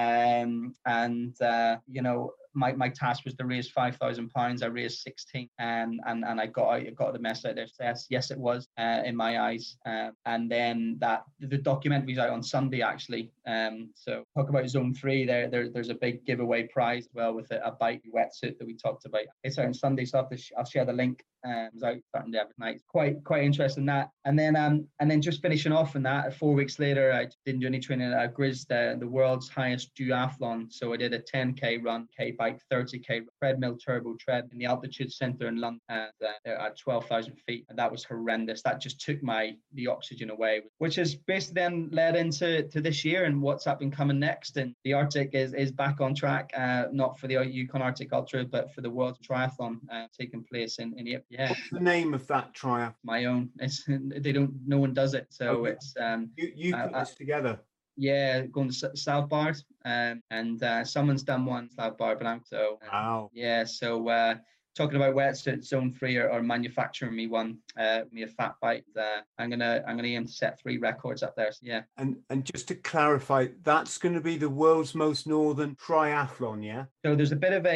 S3: My task was to raise £5,000. I raised 16, and I got the mess out there. So yes, it was in my eyes. And then the documentary's out on Sunday actually. So talk about Zone 3. There's a big giveaway prize as well with a bike wetsuit that we talked about. It's out on Sunday, so I'll share the link. It was out starting every night. Quite interesting that. And then just finishing off on that, 4 weeks later, I didn't do any training. I grizzed the world's highest duathlon. So I did a 10k run, K bike, 30k treadmill, turbo tread in the altitude center in London at 12,000 feet, and that was horrendous. That just took the oxygen away, which has basically then led into this year and what's up and coming next. And the Arctic is back on track, not for the Yukon Arctic Ultra, but for the World Triathlon taking place in April. Yeah.
S2: What's the name of that triathlon?
S3: My own. No one does it, so okay. It's
S2: you put this together.
S3: Yeah, going to Svalbard, and someone's done one Svalbard, but
S2: wow.
S3: Yeah, so talking about wetsuit, Zone 3 are manufacturing me one, me a fat bike. I'm gonna aim to set 3 records up there. So yeah.
S2: And just to clarify, that's going to be the world's most northern triathlon, yeah.
S3: So there's a bit of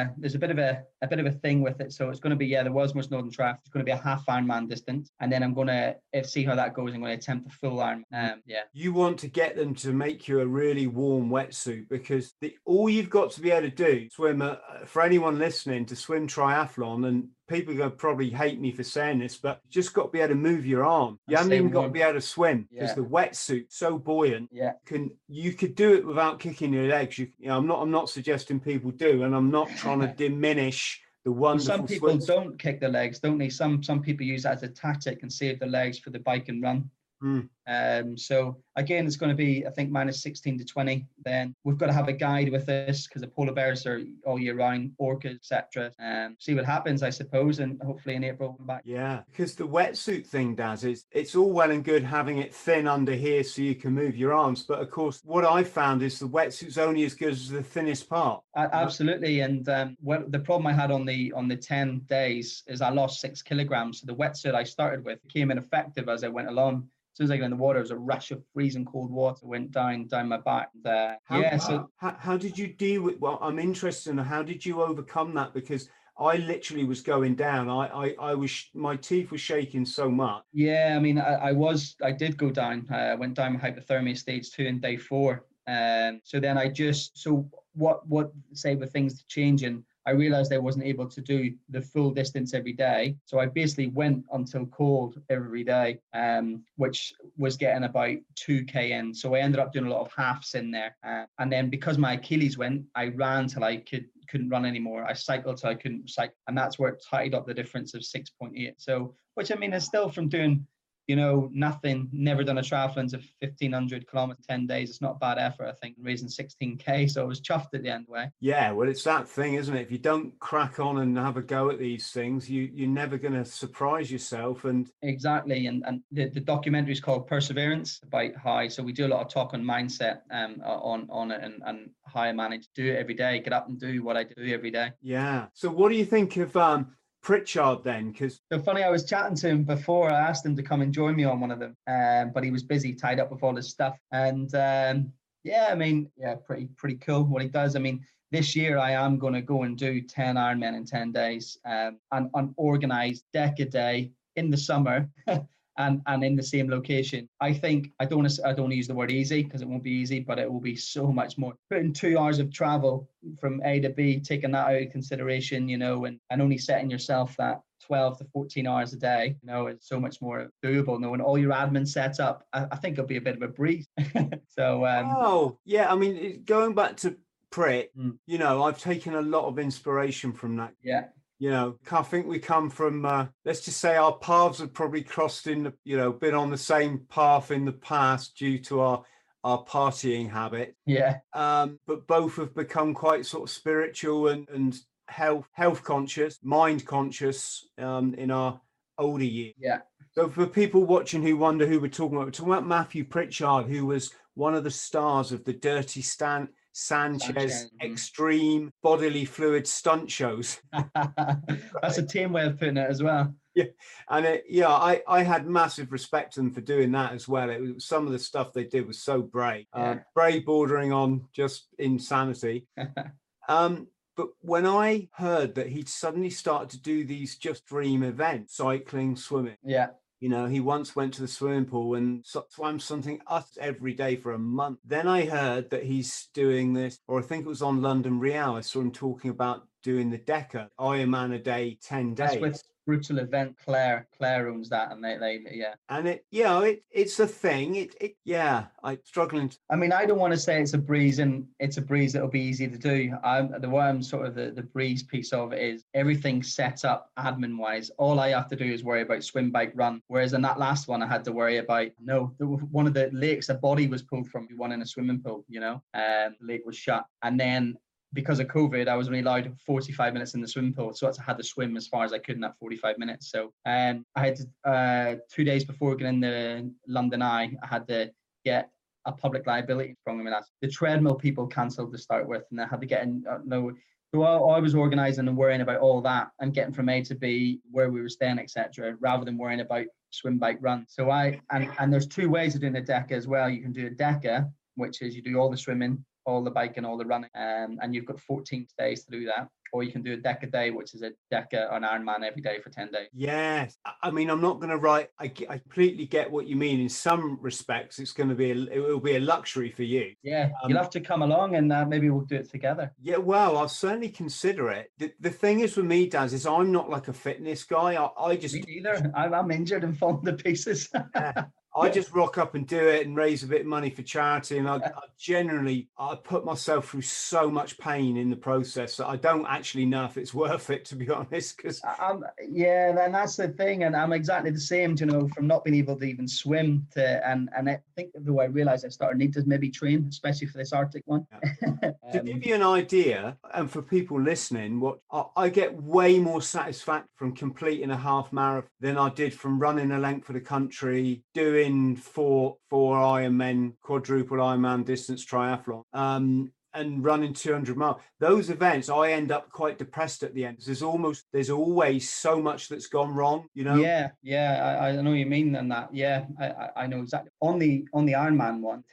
S3: a thing with it. So it's going to be the world's most northern triathlon. It's going to be a half Ironman distance, and then I'm going to see how that goes. I'm going to attempt a full Ironman.
S2: You want to get them to make you a really warm wetsuit, because all you've got to be able to do swim. For anyone listening, to swim triathlon, and people are going to probably hate me for saying this, but you just got to be able to move your arm. You haven't even got to be able to swim, because the wetsuit's so buoyant.
S3: Yeah,
S2: you could do it without kicking your legs. I'm not suggesting people do, and I'm not trying to diminish the wonderful.
S3: Some people don't kick their legs, don't they? Some people use that as a tactic and save their legs for the bike and run. So again, it's going to be, I think, minus 16 to 20. Then we've got to have a guide with this, because the polar bears are all year round, orcas, etc. See what happens, I suppose, and hopefully in April we'll back.
S2: Yeah, because the wetsuit thing, Daz, it's all well and good having it thin under here so you can move your arms, but of course what I found is the wetsuit's only as good as the thinnest part.
S3: Absolutely, and the problem I had on the 10 days is I lost 6 kilograms. So the wetsuit I started with became ineffective as I went along. As soon as I got in the water, it was a rush of freezing cold water went down my back.
S2: How did you deal with? Well, I'm interested in how did you overcome that, because I literally was going down. My teeth were shaking so much.
S3: Yeah, I mean, I did go down. I went down with hypothermia stage 2 in day 4. So then what say with things changing, I realized I wasn't able to do the full distance every day. So I basically went until cold every day, which was getting about 2K in. So I ended up doing a lot of halves in there. And then because my Achilles went, I ran till I couldn't run anymore. I cycled till I couldn't cycle. And that's where it tied up the difference of 6.8. So, which I mean is still from doing, nothing, never done a triathlon of 1,500 kilometers, 10 days. It's not a bad effort, I think, raising 16K. So I was chuffed at the end way.
S2: Yeah, well, it's that thing, isn't it? If you don't crack on and have a go at these things, you're never going to surprise yourself. And
S3: exactly. And the documentary is called Perseverance, about how, so we do a lot of talk on mindset on it and how I manage to do it every day, get up and do what I do every day.
S2: Yeah. So what do you think of Pritchard then? Because
S3: so funny, I was chatting to him before. I asked him to come and join me on one of them, but he was busy, tied up with all his stuff. And pretty cool what he does. I mean, this year I am going to go and do 10 Ironman in 10 days, and organized deck a day in the summer. And in the same location. I think I don't want to use the word easy because it won't be easy, but it will be so much more. Putting 2 hours of travel from A to B, taking that out of consideration, and only setting yourself that 12 to 14 hours a day, is so much more doable. When all your admin sets up, I think it'll be a bit of a breeze. So
S2: I mean, going back to Prit, I've taken a lot of inspiration from that.
S3: Yeah.
S2: I think we come from, let's just say our paths have probably crossed been on the same path in the past due to our partying habit.
S3: Yeah.
S2: But both have become quite sort of spiritual and health conscious, mind conscious in our older years.
S3: Yeah.
S2: So for people watching who wonder who we're talking about Matthew Pritchard, who was one of the stars of the Dirty Sanchez extreme bodily fluid stunt shows.
S3: That's a team way of putting it as well.
S2: Yeah, and I had massive respect to them for doing that as well. It was, some of the stuff they did was so brave, brave bordering on just insanity. But when I heard that he'd suddenly started to do these Just Dream events, cycling, swimming, he once went to the swimming pool and swam something every day for a month. Then I heard that he's doing this, or I think it was on London Real, I saw him talking about doing the Deca, Ironman a day, 10 days.
S3: That's with Brutal Event. Claire owns that, and they
S2: And it's a thing. I'm struggling.
S3: I mean, I don't want to say it's a breeze and it's a breeze that'll be easy to do. The way I'm sort of the breeze piece of it is everything set up admin wise. All I have to do is worry about swim, bike, run. Whereas in that last one, I had to worry about one of the lakes a body was pulled from. We won in a swimming pool. The lake was shut, and then because of COVID, I was only allowed 45 minutes in the swimming pool. So I had to swim as far as I could in that 45 minutes. So I had to, 2 days before getting the London Eye, I had to get a public liability from them. And the treadmill people cancelled to start with, and I had to get in. So I was organising and worrying about all that and getting from A to B, where we were staying, etc., rather than worrying about swim, bike, run. So and there's 2 ways of doing a DECA as well. You can do a DECA, which is you do all the swimming, all the biking, all the running, and you've got 14 days to do that. Or you can do a DECA day, which is a DECA on Ironman every day for 10 days.
S2: Yes. I mean, I'm not going to write. I completely get what you mean. In some respects, it will be a luxury for you.
S3: Yeah. You'll have to come along and maybe we'll do it together.
S2: Yeah. Well, I'll certainly consider it. The thing is with me, Daz, is I'm not like a fitness guy. I just.
S3: Me neither. I'm injured and falling to pieces.
S2: Yeah. I just rock up and do it and raise a bit of money for charity. And I put myself through so much pain in the process that I don't actually know if it's worth it, to be honest.
S3: And that's the thing. And I'm exactly the same, from not being able to even swim and I think the way I realized I started need to maybe train, especially for this Arctic one.
S2: Yeah. To give you an idea, and for people listening, what I get way more satisfaction from completing a half marathon than I did from running a length of the country, doing 4 Ironman, quadruple Ironman distance triathlon, and running 200 miles. Those events, I end up quite depressed at the end. There's always so much that's gone wrong,
S3: Yeah, I know what you mean. And that, I know exactly. On the Ironman one,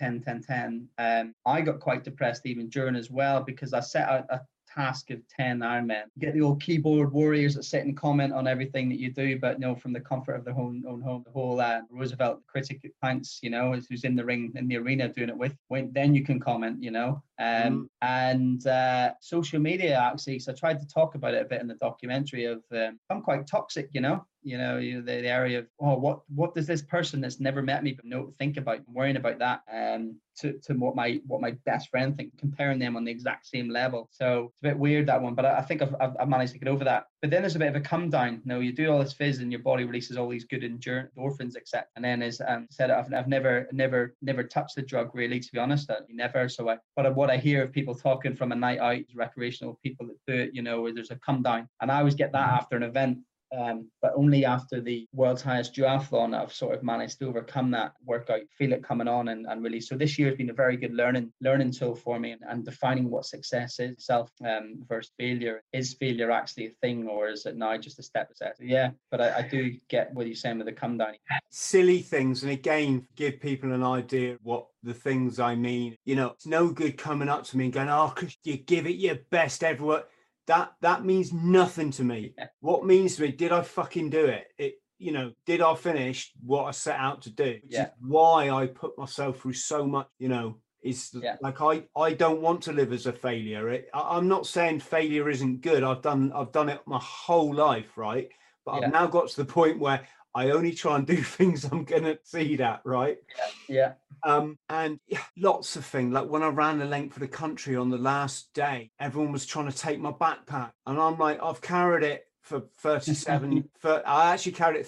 S3: 10, I got quite depressed even during as well, because I set out a task of 10 Ironman. You get the old keyboard warriors that sit and comment on everything that you do, but from the comfort of their own home, the whole Roosevelt critic counts, who's in the ring, in the arena doing it with, then you can comment, And social media, actually, so I tried to talk about it a bit in the documentary of I'm quite toxic, the area of, oh, what does this person that's never met me but think about, worrying about that, to what my best friend think, comparing them on the exact same level. So it's a bit weird, that one, but I think I've managed to get over that. But then there's a bit of a come down. You do all this fizz and your body releases all these good endorphins, etc. And then, as said, I've never touched the drug, really, to be honest. Never. But what I hear of people talking from a night out, recreational people that do it, where there's a come down, and I always get that after an event. But only after the world's highest duathlon I've sort of managed to overcome that workout, feel it coming on, and really. So this year has been a very good learning tool for me, and defining what success is, self versus failure. Is failure actually a thing, or is it now just a step success? Yeah, but I do get what you're saying with the come down.
S2: Silly things, and again, give people an idea what the things I mean. It's no good coming up to me and going, "Oh, Chris, you give it your best everywhere." That means nothing to me. What means to me, did I fucking do it? Did I finish what I set out to do? Which is why I put myself through so much, like I don't want to live as a failure. I'm not saying failure isn't good. I've done it my whole life, right? But I've now got to the point where I only try and do things I'm going to succeed at, right?
S3: Yeah.
S2: And lots of things. Like when I ran the length of the country on the last day, everyone was trying to take my backpack. And I'm like, I've carried it for 37. I actually carried it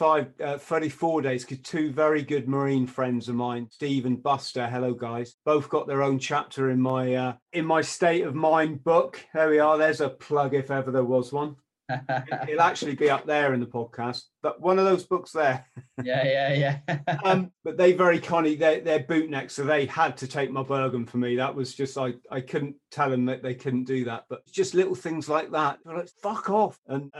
S2: 34 days, because two very good Marine friends of mine, Steve and Buster, hello guys, both got their own chapter in my State of Mind book. There we are. There's a plug if ever there was one. It'll actually be up there in the podcast, but one of those books there.
S3: Yeah.
S2: But they very kindly, they're bootnecks, so they had to take my Bergen for me. That was just, I couldn't tell them that they couldn't do that, but just little things like that. They're like, fuck off. And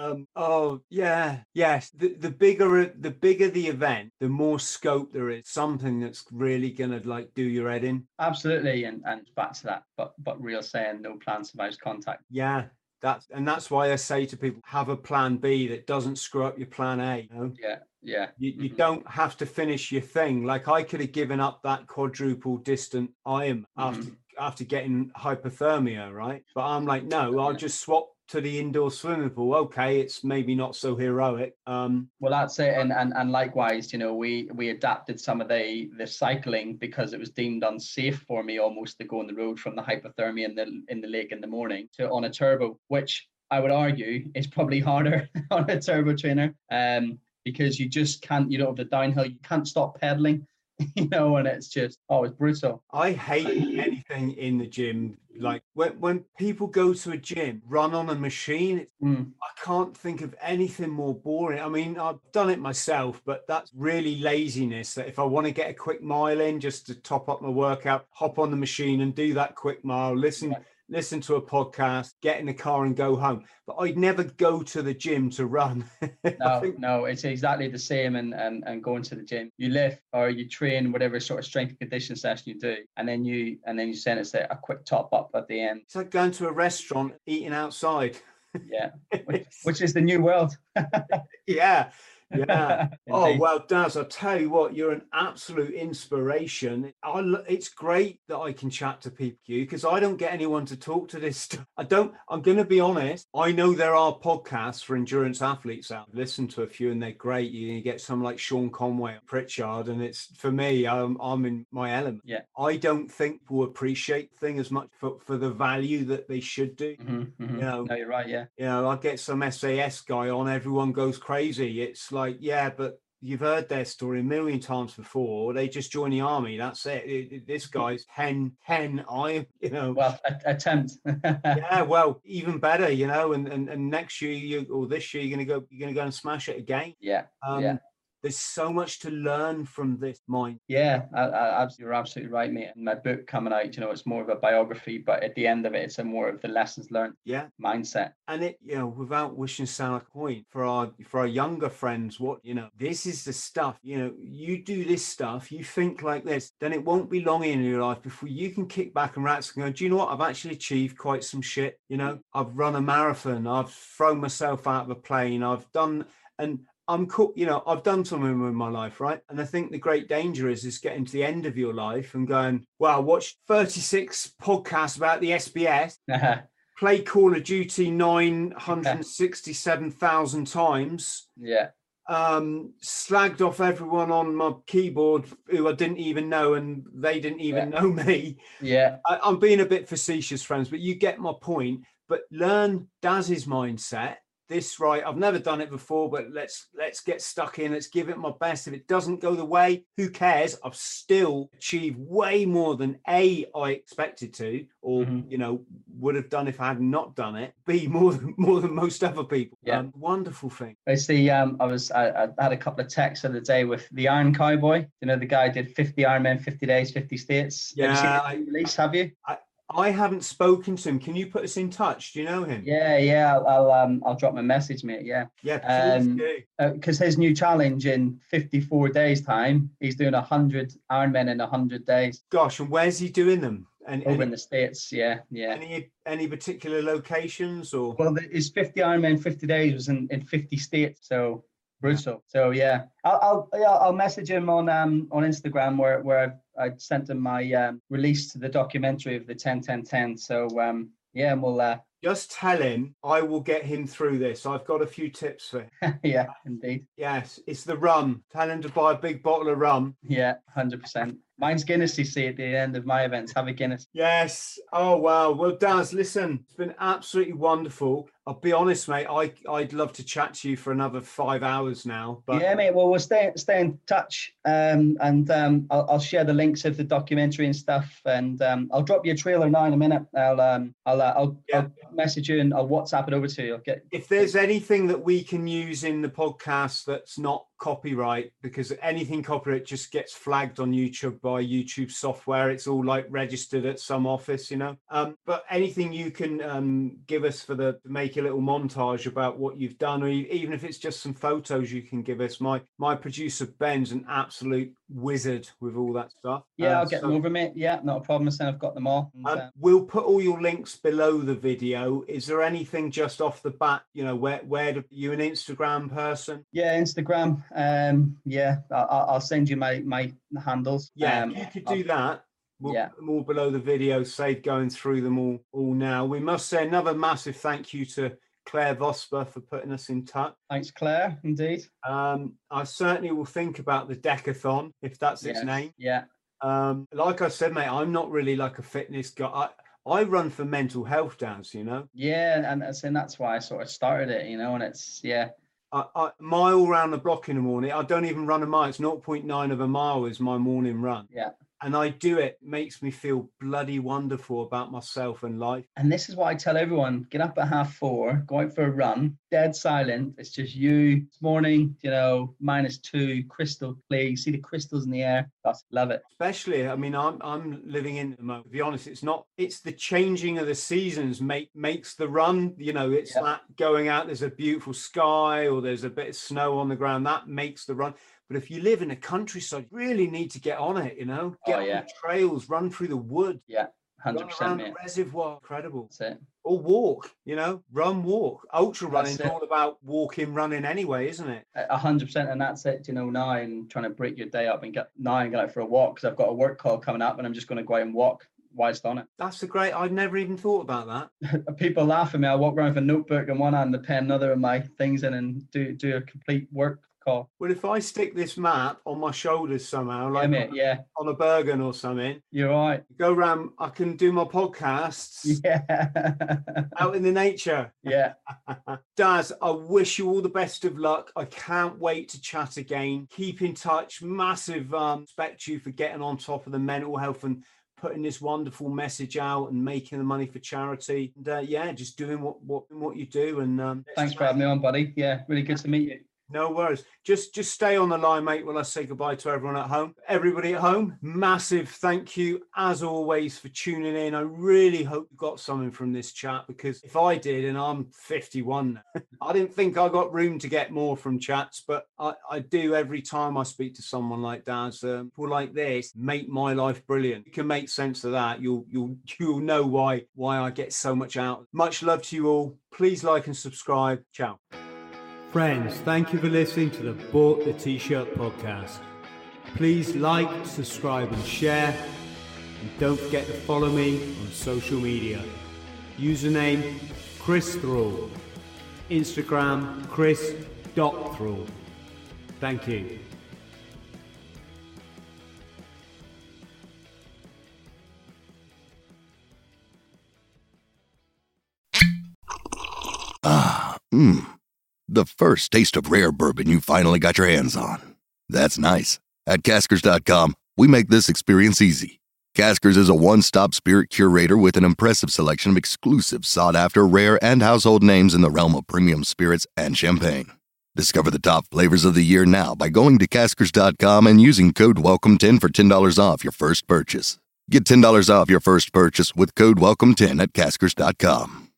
S2: the bigger the event, the more scope there is, something that's really gonna like do your head in.
S3: Absolutely. And back to that, but real saying, no plan survives contact.
S2: Yeah. That's why I say to people, have a plan B that doesn't screw up your plan A.
S3: Yeah.
S2: You don't have to finish your thing. Like I could have given up that quadruple distant Ironman after getting hypothermia, right? But I'm like, no, I'll just swap to the indoor swimming pool. Okay, it's maybe not so heroic.
S3: Well, that's it. And likewise, we adapted some of the cycling because it was deemed unsafe for me almost to go on the road from the hypothermia in the lake in the morning to on a turbo, which I would argue is probably harder on a turbo trainer, because you just can't, you don't have the downhill, you can't stop pedaling. And it's just, it's brutal.
S2: I hate anything in the gym. Like when people go to a gym, run on a machine, I can't think of anything more boring. I mean, I've done it myself, but that's really laziness. That if I want to get a quick mile in just to top up my workout, hop on the machine and do that quick mile, listen to a podcast, get in the car and go home. But I'd never go to the gym to run.
S3: No, it's exactly the same. And going to the gym, you lift or you train whatever sort of strength and conditioning session you do, and then you send it a quick top up at the end.
S2: It's like going to a restaurant, eating outside.
S3: Yeah, which is the new world.
S2: Yeah. Oh, well, Daz, I'll tell you what, you're an absolute inspiration. It's great that I can chat to people, because I don't get anyone to talk to this stuff. I'm going to be honest. I know there are podcasts for endurance athletes out. Listen to a few and they're great. You get some like Sean Conway and Pritchard, and it's, for me, I'm in my element.
S3: Yeah.
S2: I don't think people appreciate the thing as much for the value that they should do.
S3: No, you're right. Yeah.
S2: I get some SAS guy on, everyone goes crazy. It's like, yeah, but you've heard their story a million times before. They just joined the army. That's it. This guy's 10.
S3: Well, attempt.
S2: Yeah, well, even better, and next year this year you're gonna go and smash it again.
S3: Yeah.
S2: There's so much to learn from this mind.
S3: Yeah, you're absolutely right, mate. And my book coming out, it's more of a biography, but at the end of it, it's more of the lessons learned.
S2: Yeah,
S3: mindset.
S2: And it, without wishing to sound like a point for our younger friends, this is the stuff. You do this stuff, you think like this, then it won't be long in your life before you can kick back and relax and go, do you know what? I've actually achieved quite some shit. I've run a marathon, I've thrown myself out of a plane, I've done, and I'm cool. You know, I've done something with my life, right? And I think the great danger is getting to the end of your life and going, wow, watch 36 podcasts about the SBS, play Call of Duty 967,000 times.
S3: Yeah.
S2: Slagged off everyone on my keyboard who I didn't even know, and they didn't even know me.
S3: Yeah.
S2: I'm being a bit facetious, friends, but you get my point. But learn Daz's mindset. This, right, I've never done it before, but let's get stuck in. Let's give it my best. If it doesn't go the way, who cares? I've still achieved way more than I expected to, or you know, would have done if I had not done it. B, more than most other people.
S3: Yeah.
S2: Wonderful thing.
S3: It's the I had a couple of texts of the day with the Iron Cowboy. You know, the guy did 50 Ironman, 50 days, 50 states.
S2: Yeah.
S3: Have you seen the release? Have you?
S2: I haven't spoken to him. Can you put us in touch? Do you know him?
S3: Yeah. I'll drop my message, mate. Yeah.
S2: Yeah, please do.
S3: Because his new challenge in 54 days time, he's doing 100 Ironmen in 100 days.
S2: Gosh, and where's he doing them?
S3: Over in the States, yeah.
S2: Any particular locations or?
S3: Well, his 50 Ironman 50 days was in 50 states, so brutal. So yeah, I'll message him on Instagram where I sent him my release to the documentary of the 10-10-10. So yeah, and we'll
S2: just tell him I will get him through this. I've got a few tips for him.
S3: Yeah, indeed.
S2: Yes, it's the rum. Tell him to buy a big bottle of rum.
S3: Yeah, 100%. Mine's Guinness, you see, at the end of my events. Have a Guinness.
S2: Yes. Oh, wow. Well, Daz, listen, it's been absolutely wonderful. I'll be honest, mate, I'd love to chat to you for another 5 hours now. But
S3: yeah, mate, well, we'll stay in touch, and I'll share the links of the documentary and stuff, and I'll drop you a trailer now in a minute. I'll message you and I'll WhatsApp it over to you.
S2: If there's anything that we can use in the podcast that's not copyright, because anything copyright just gets flagged on YouTube by YouTube software. It's all like registered at some office, you know. But anything you can give us for make a little montage about what you've done, or even if it's just some photos you can give us. My producer Ben's an absolute wizard with all that stuff.
S3: Yeah, I'll get them over, mate. Yeah, not a problem. I've got them all.
S2: We'll put all your links below the video. Is there anything just off the bat, you know, where are you an Instagram person?
S3: Yeah, Instagram. Yeah, I'll send you my handles.
S2: Yeah, you could do that. We'll put them all below the video. Save going through them all now. We must say another massive thank you to Claire Vosper for putting us in touch.
S3: Thanks, Claire. Indeed.
S2: I certainly will think about the Decathlon, if that's its name.
S3: Yeah.
S2: Like I said, mate, I'm not really like a fitness guy. I run for mental health, Daz, you know?
S3: Yeah, and that's why I sort of started it, you know, and it's,
S2: I mile around the block in the morning. I don't even run a mile. It's 0.9 of a mile is my morning run.
S3: Yeah.
S2: And I do it. Makes me feel bloody wonderful about myself and life.
S3: And this is what I tell everyone. Get up at 4:30, go out for a run, dead silent. It's just you. This morning, you know, -2, crystal clear. You see the crystals in the air. Love it.
S2: Especially, I mean, I'm living in the moment. To be honest, it's the changing of the seasons makes the run, you know, it's that going out, there's a beautiful sky or there's a bit of snow on the ground. That makes the run. But if you live in a countryside, you really need to get on it, you know, get on the trails, run through the wood.
S3: Yeah, 100%.
S2: Run around the reservoir. Incredible.
S3: That's it.
S2: Or walk, you know, walk. Ultra running is all about walking, running anyway, isn't it?
S3: 100%. And that's it, you know, now and trying to break your day up and get out for a walk because I've got a work call coming up and I'm just going to go out and walk whilst on it.
S2: That's I'd never even thought about that.
S3: People laugh at me. I walk around with a notebook in one hand, the pen another, and my things in, and do a complete work call.
S2: Well, if I stick this map on my shoulders somehow, like on a Bergen or something,
S3: you're right.
S2: Go around, I can do my podcasts out in the nature.
S3: Yeah.
S2: Daz, I wish you all the best of luck. I can't wait to chat again. Keep in touch. Massive respect to you for getting on top of the mental health and putting this wonderful message out and making the money for charity. And just doing what you do. And
S3: thanks for having me on, buddy. Yeah, really good to meet you.
S2: No worries. Just stay on the line, mate, while I say goodbye to everyone at home. Everybody at home, massive thank you, as always, for tuning in. I really hope you got something from this chat, because if I did, and I'm 51 now, I didn't think I got room to get more from chats, but I do every time I speak to someone like Daz. People like this make my life brilliant. You can make sense of that. You'll know why I get so much out. Much love to you all. Please like and subscribe. Ciao. Friends, thank you for listening to the Bought the T-Shirt podcast. Please like, subscribe and share. And don't forget to follow me on social media. Username Chris Thrall. Instagram chris.thrall. Thank you.
S4: The first taste of rare bourbon you finally got your hands on. That's nice. At Caskers.com, we make this experience easy. Caskers is a one-stop spirit curator with an impressive selection of exclusive, sought-after, rare, and household names in the realm of premium spirits and champagne. Discover the top flavors of the year now by going to Caskers.com and using code WELCOME10 for $10 off your first purchase. Get $10 off your first purchase with code WELCOME10 at Caskers.com.